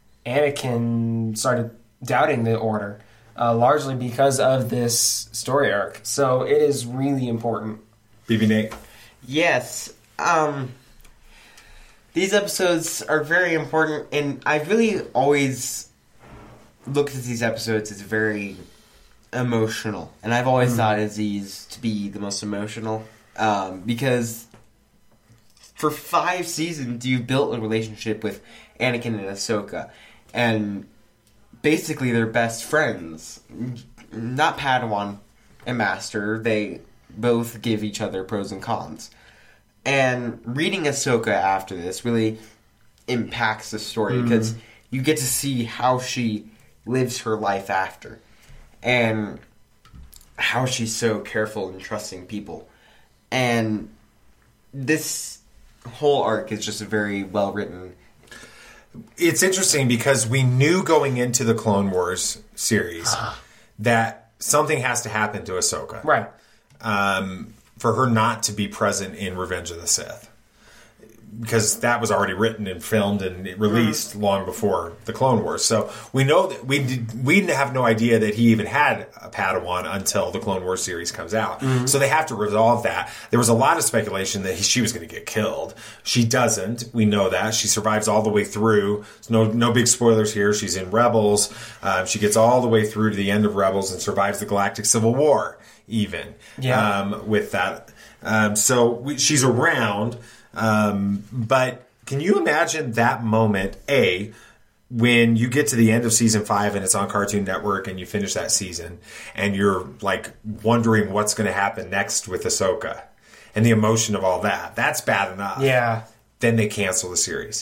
Anakin started doubting the Order, uh, largely because of this story arc. So it is really important. B B Nate. Yes. Um, these episodes are very important, and I've really always looked at these episodes as very emotional. And I've always Mm. thought as these to be the most emotional. Um, because for five seasons, you've built a relationship with Anakin and Ahsoka. And basically, they're best friends. Not Padawan and Master. They both give each other pros and cons. And reading Ahsoka after this really impacts the story Mm. because you get to see how she lives her life after and how she's so careful and trusting people. And this whole arc is just a very well written. It's interesting because we knew going into the Clone Wars series that something has to happen to Ahsoka. Right. Um, for her not to be present in Revenge of the Sith. because that was already written and filmed and released mm. long before the Clone Wars. So we know that we did, we have no idea that he even had a Padawan until the Clone Wars series comes out. Mm-hmm. So they have to resolve that. There was a lot of speculation that he, she was going to get killed. She doesn't. We know that. She survives all the way through. No, no big spoilers here. She's in Rebels. Um, she gets all the way through to the end of Rebels and survives the Galactic Civil War, even, yeah. um, with that. Um, so we, she's around. Um, but can you imagine that moment, A, when you get to the end of season five and it's on Cartoon Network and you finish that season and you're like wondering what's going to happen next with Ahsoka and the emotion of all that. That's bad enough. Yeah. Then they cancel the series.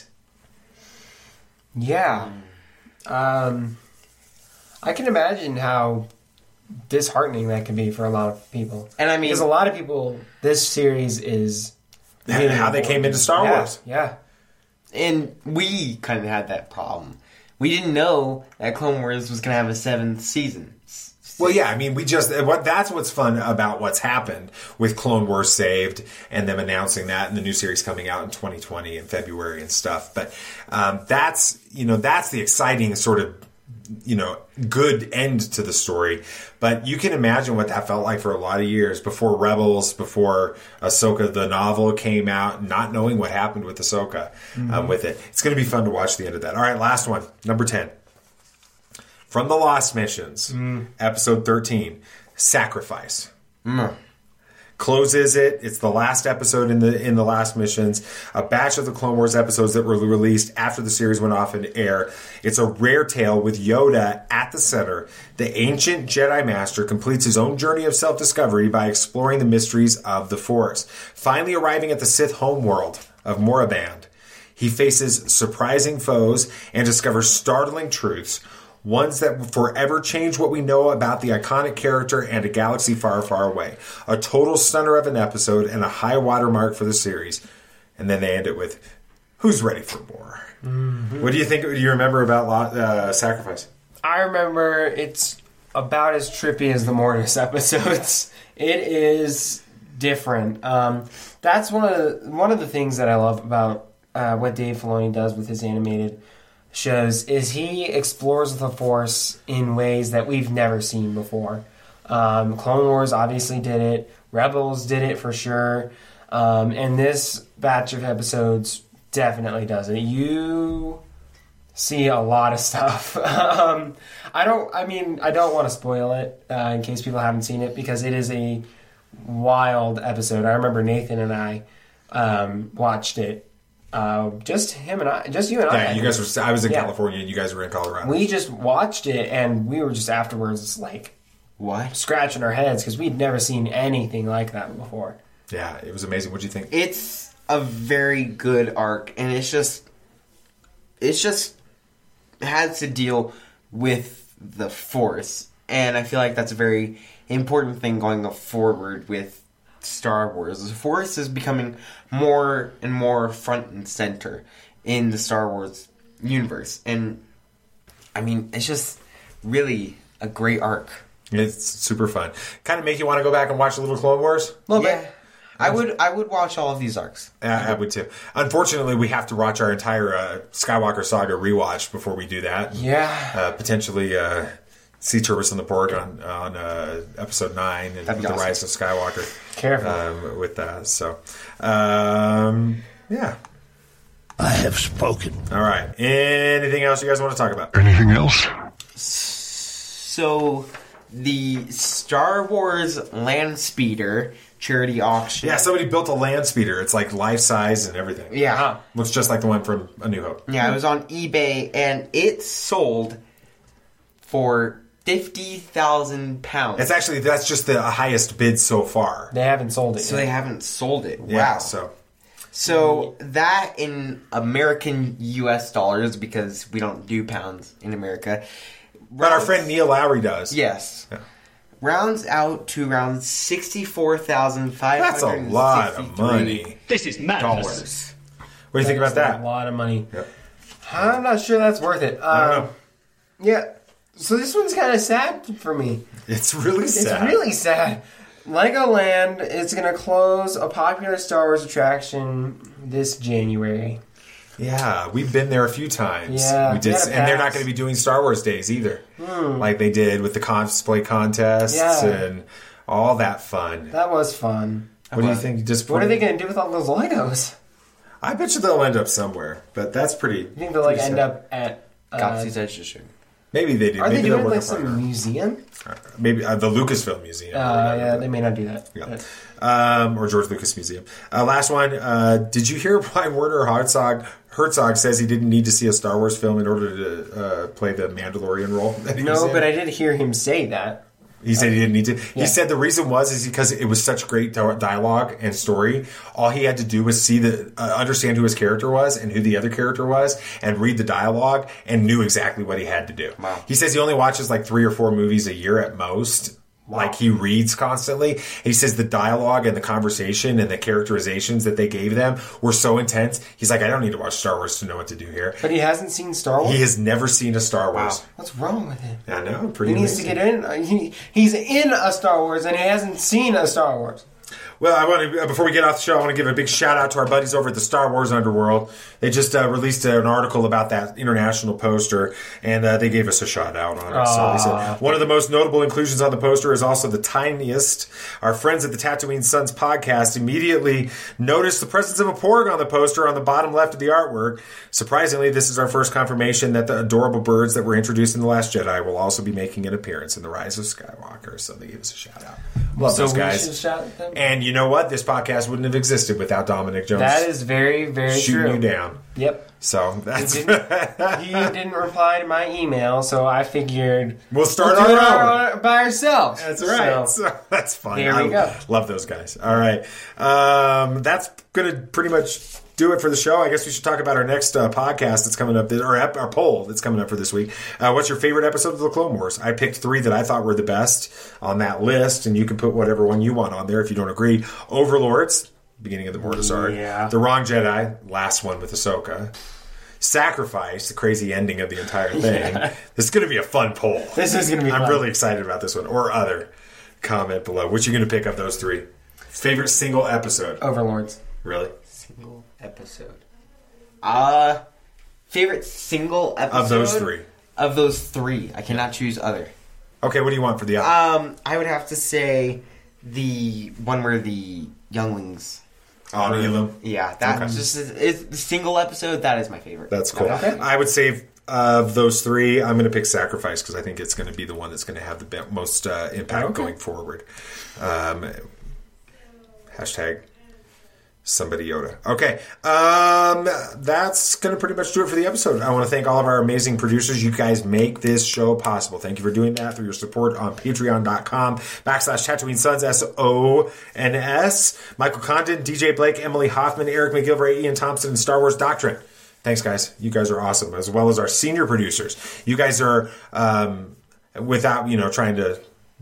Yeah. Um, I can imagine how disheartening that can be for a lot of people. And I mean, because a lot of people, this series is really how they came into Star yeah, Wars. Yeah. And we kind of had that problem. We didn't know that Clone Wars was going to have a seventh season. Well, yeah, I mean, we just, what that's what's fun about what's happened with Clone Wars Saved and them announcing that and the new series coming out in twenty twenty in February and stuff. But um, that's, you know, that's the exciting sort of, you know, good end to the story. But you can imagine what that felt like for a lot of years before Rebels, before Ahsoka, the novel came out, not knowing what happened with Ahsoka mm-hmm. um, with it. It's going to be fun to watch the end of that. All right, last one, number ten. From the Lost Missions, mm. episode thirteen, Sacrifice. Mm. Closes it. It's the last episode in the in the Last Missions. A batch of the Clone Wars episodes that were released after the series went off in air. It's a rare tale with Yoda at the center. The ancient Jedi Master completes his own journey of self-discovery by exploring the mysteries of the Force. Finally arriving at the Sith homeworld of Moraband, he faces surprising foes and discovers startling truths. Ones that will forever change what we know about the iconic character and a galaxy far, far away. A total stunner of an episode and a high watermark for the series. And then they end it with, who's ready for more? Mm-hmm. What do you think, do you remember about uh, Sacrifice? I remember it's about as trippy as the Mortis episodes. It is different. Um, that's one of the, one of the things that I love about uh, what Dave Filoni does with his animated shows is he explores the Force in ways that we've never seen before. Um, Clone Wars obviously did it. Rebels did it for sure. Um, and this batch of episodes definitely does it. You see a lot of stuff. um, I don't, I mean, I don't want to spoil it uh, in case people haven't seen it because it is a wild episode. I remember Nathan and I um, watched it. Uh, just him and I, just you and I. Yeah, you guys were. I was in yeah. California, and you guys were in Colorado. We just watched it, and we were just afterwards, like, what? Scratching our heads because we'd never seen anything like that before. Yeah, it was amazing. What do you think? It's a very good arc, and it's just, it's just has to deal with the Force, and I feel like that's a very important thing going forward with Star Wars. The Force is becoming more and more front and center in the Star Wars universe. And, I mean, it's just really a great arc. It's super fun. Kind of make you want to go back and watch a little Clone Wars? A little yeah. bit. I would I would watch all of these arcs. Yeah, I would too. Unfortunately, we have to watch our entire uh, Skywalker saga rewatch before we do that. Yeah. Uh, potentially... Uh, see Turbis and the Porg on on uh, episode nine and the awesome. Rise of Skywalker. Careful um, with that. So, um, yeah. I have spoken. All right. Anything else you guys want to talk about? Anything else? So, the Star Wars Land Speeder charity auction. Yeah, somebody built a land speeder. It's like life size and everything. Yeah, looks just like the one from A New Hope. Yeah, it was on eBay and it sold for fifty thousand pounds. It's actually, that's just the highest bid so far. They haven't sold it So yet. they haven't sold it. Yeah, wow. so. So that in American U S dollars, because we don't do pounds in America. But our friend Neil Lowry does. Yes. Yeah. Rounds out to around sixty-four thousand five hundred sixty-three That's a lot of money. This is madness. What do you think about that? A lot of money. Yep. I'm not sure that's worth it. I don't um, know. Yeah. So this one's kind of sad for me. It's really sad. It's really sad. Legoland is going to close a popular Star Wars attraction this January. Yeah, we've been there a few times. Yeah, we did, we and they're not going to be doing Star Wars days either, Hmm. like they did with the cosplay contests Yeah. and all that fun. That was fun. What do you think? Just What are they going to do with all those Legos? I bet you they'll end up somewhere, but that's pretty. You think they'll like pretty end sad. up at uh, Galaxy's Edge District. Maybe they do. Are Maybe they they'll doing work like a some partner. museum? Maybe uh, the Lucasfilm Museum. Uh, yeah, they may not do that. Yeah. Um, or George Lucas Museum. Uh, last one. Uh, did you hear why Werner Herzog Herzog says he didn't need to see a Star Wars film in order to uh, play the Mandalorian role? That he was No, in? but I did hear him say that. He said he didn't need to. Yeah. He said the reason was is because it was such great di- dialogue and story. All he had to do was see the uh, understand who his character was and who the other character was, and read the dialogue and knew exactly what he had to do. Wow. He says he only watches like three or four movies a year at most. Like he reads constantly. He says the dialogue and the conversation and the characterizations that they gave them were so intense. He's like, I don't need to watch Star Wars to know what to do here. But he hasn't seen Star Wars? He has never seen a Star Wars. What's wrong with him? I know, pretty He needs amazing. to get in. uh, He, he's in a Star Wars and he hasn't seen a Star Wars. Well, I want to, before we get off the show, I want to give a big shout out to our buddies over at the Star Wars Underworld. They just uh, released an article about that international poster, and uh, they gave us a shout out on it. So they said, one of the most notable inclusions on the poster is also the tiniest. Our friends at the Tatooine Sons podcast immediately noticed the presence of a porg on the poster on the bottom left of the artwork. Surprisingly, this is our first confirmation that the adorable birds that were introduced in The Last Jedi will also be making an appearance in The Rise of Skywalker. So they gave us a shout out. Love so those we guys. should shout them? And you know what? This podcast wouldn't have existed without Dominic Jones. That is very, very shooting true. you down. Yep. So that's He didn't, he didn't reply to my email, so I figured we'll start we'll do it our our- by ourselves. That's right. So, So, that's fun. Here we I go. Love those guys. All right. Um, that's going to pretty much do it for the show. I guess we should talk about our next uh, podcast that's coming up, or ep- our poll that's coming up for this week. Uh, what's your favorite episode of The Clone Wars? I picked three that I thought were the best on that list, and you can put whatever one you want on there if you don't agree. Overlords, beginning of the Mortisard. Yeah. The Wrong Jedi, last one with Ahsoka. Sacrifice, the crazy ending of the entire thing. Yeah. This is going to be a fun poll. This is going to be I'm fun. really excited about this one. Or other. Comment below. Which are you going to pick up those three? Favorite single episode? Overlords. Really? Single episode. Uh, favorite single episode? Of those three. Of those three. I cannot choose other. Okay, what do you want for the other? Um, I would have to say the one where the younglings... On Elam? Yeah, that Okay. just is, is the single episode. That is my favorite. That's cool. Okay. I would say of those three, I'm going to pick Sacrifice because I think it's going to be the one that's going to have the be- most uh, impact Okay. going forward. Um, hashtag somebody Yoda. Okay. Um, that's going to pretty much do it for the episode. I want to thank all of our amazing producers. You guys make this show possible. Thank you for doing that through your support on patreon.com backslash Tatooine Sons, S O N S. Michael Condon, D J Blake, Emily Hoffman, Eric McGilvray, Ian Thompson, and Star Wars Doctrine. Thanks, guys. You guys are awesome, as well as our senior producers. You guys are, um, without, you know, trying to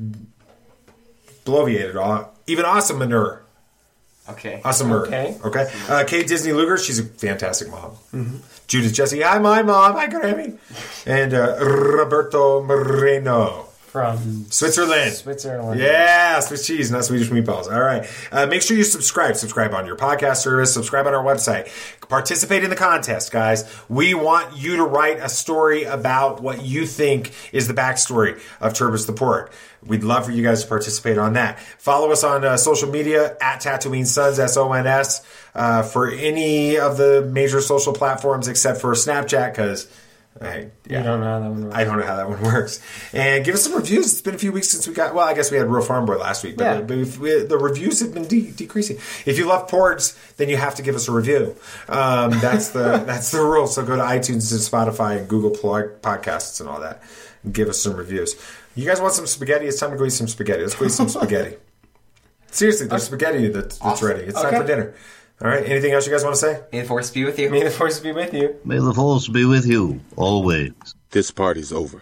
bloviate it all, even awesomer. Okay. Awesomer. Okay. Okay. Uh, Kate Disney Luger, she's a fantastic mom. Mm-hmm. Judith Jesse, hi, my mom. Hi, Grammy. And uh, Roberto Moreno. From Switzerland. Switzerland. Yeah, Swiss cheese, not Swedish meatballs. All right. Uh, make sure you subscribe. Subscribe on your podcast service. Subscribe on our website. Participate in the contest, guys. We want you to write a story about what you think is the backstory of Turbis the Pork. We'd love for you guys to participate on that. Follow us on uh, social media at Tatooine Sons, S O N S, uh, for any of the major social platforms except for Snapchat, because I, yeah, You don't know how that one works. I don't know how that one works. And give us some reviews. It's been a few weeks since we got, well, I guess we had Real Farm Boy last week, but, Yeah. but if we, the reviews have been de- decreasing. If you love porgs, then you have to give us a review. Um, that's the that's the rule. So go to iTunes and Spotify and Google Plug Podcasts and all that and give us some reviews. You guys want some spaghetti? It's time to go eat some spaghetti. Let's go eat some spaghetti. Seriously, there's spaghetti that's, that's Awesome. ready. It's Okay. time for dinner. All right. Anything else you guys want to say? May the force be with you. May the force be with you. May the force be with you, always. This party's over.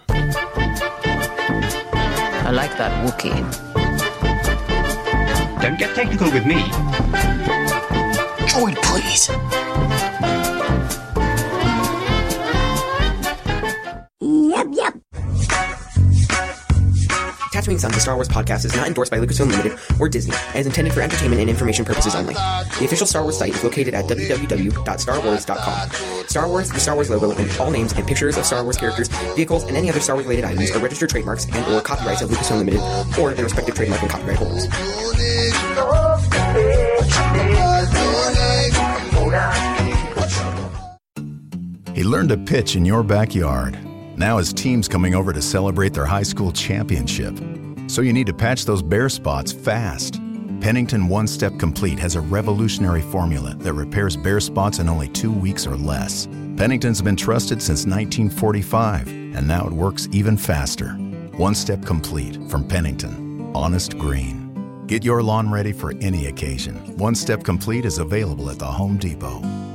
I like that Wookiee. Don't get technical with me. Droid, please. Yep, yep. Tatooine Sons, the Star Wars podcast, is not endorsed by Lucasfilm Limited or Disney and is intended for entertainment and information purposes only. The official Star Wars site is located at w w w dot star wars dot com. Star Wars, the Star Wars logo, and all names and pictures of Star Wars characters, vehicles, and any other Star Wars-related items are registered trademarks and or copyrights of Lucasfilm Limited or their respective trademark and copyright holders. He learned to pitch in your backyard. Now his team's coming over to celebrate their high school championship. So you need to patch those bare spots fast. Pennington One Step Complete has a revolutionary formula that repairs bare spots in only two weeks or less. Pennington's been trusted since nineteen forty-five, and now it works even faster. One Step Complete from Pennington. Honest green. Get your lawn ready for any occasion. One Step Complete is available at the Home Depot.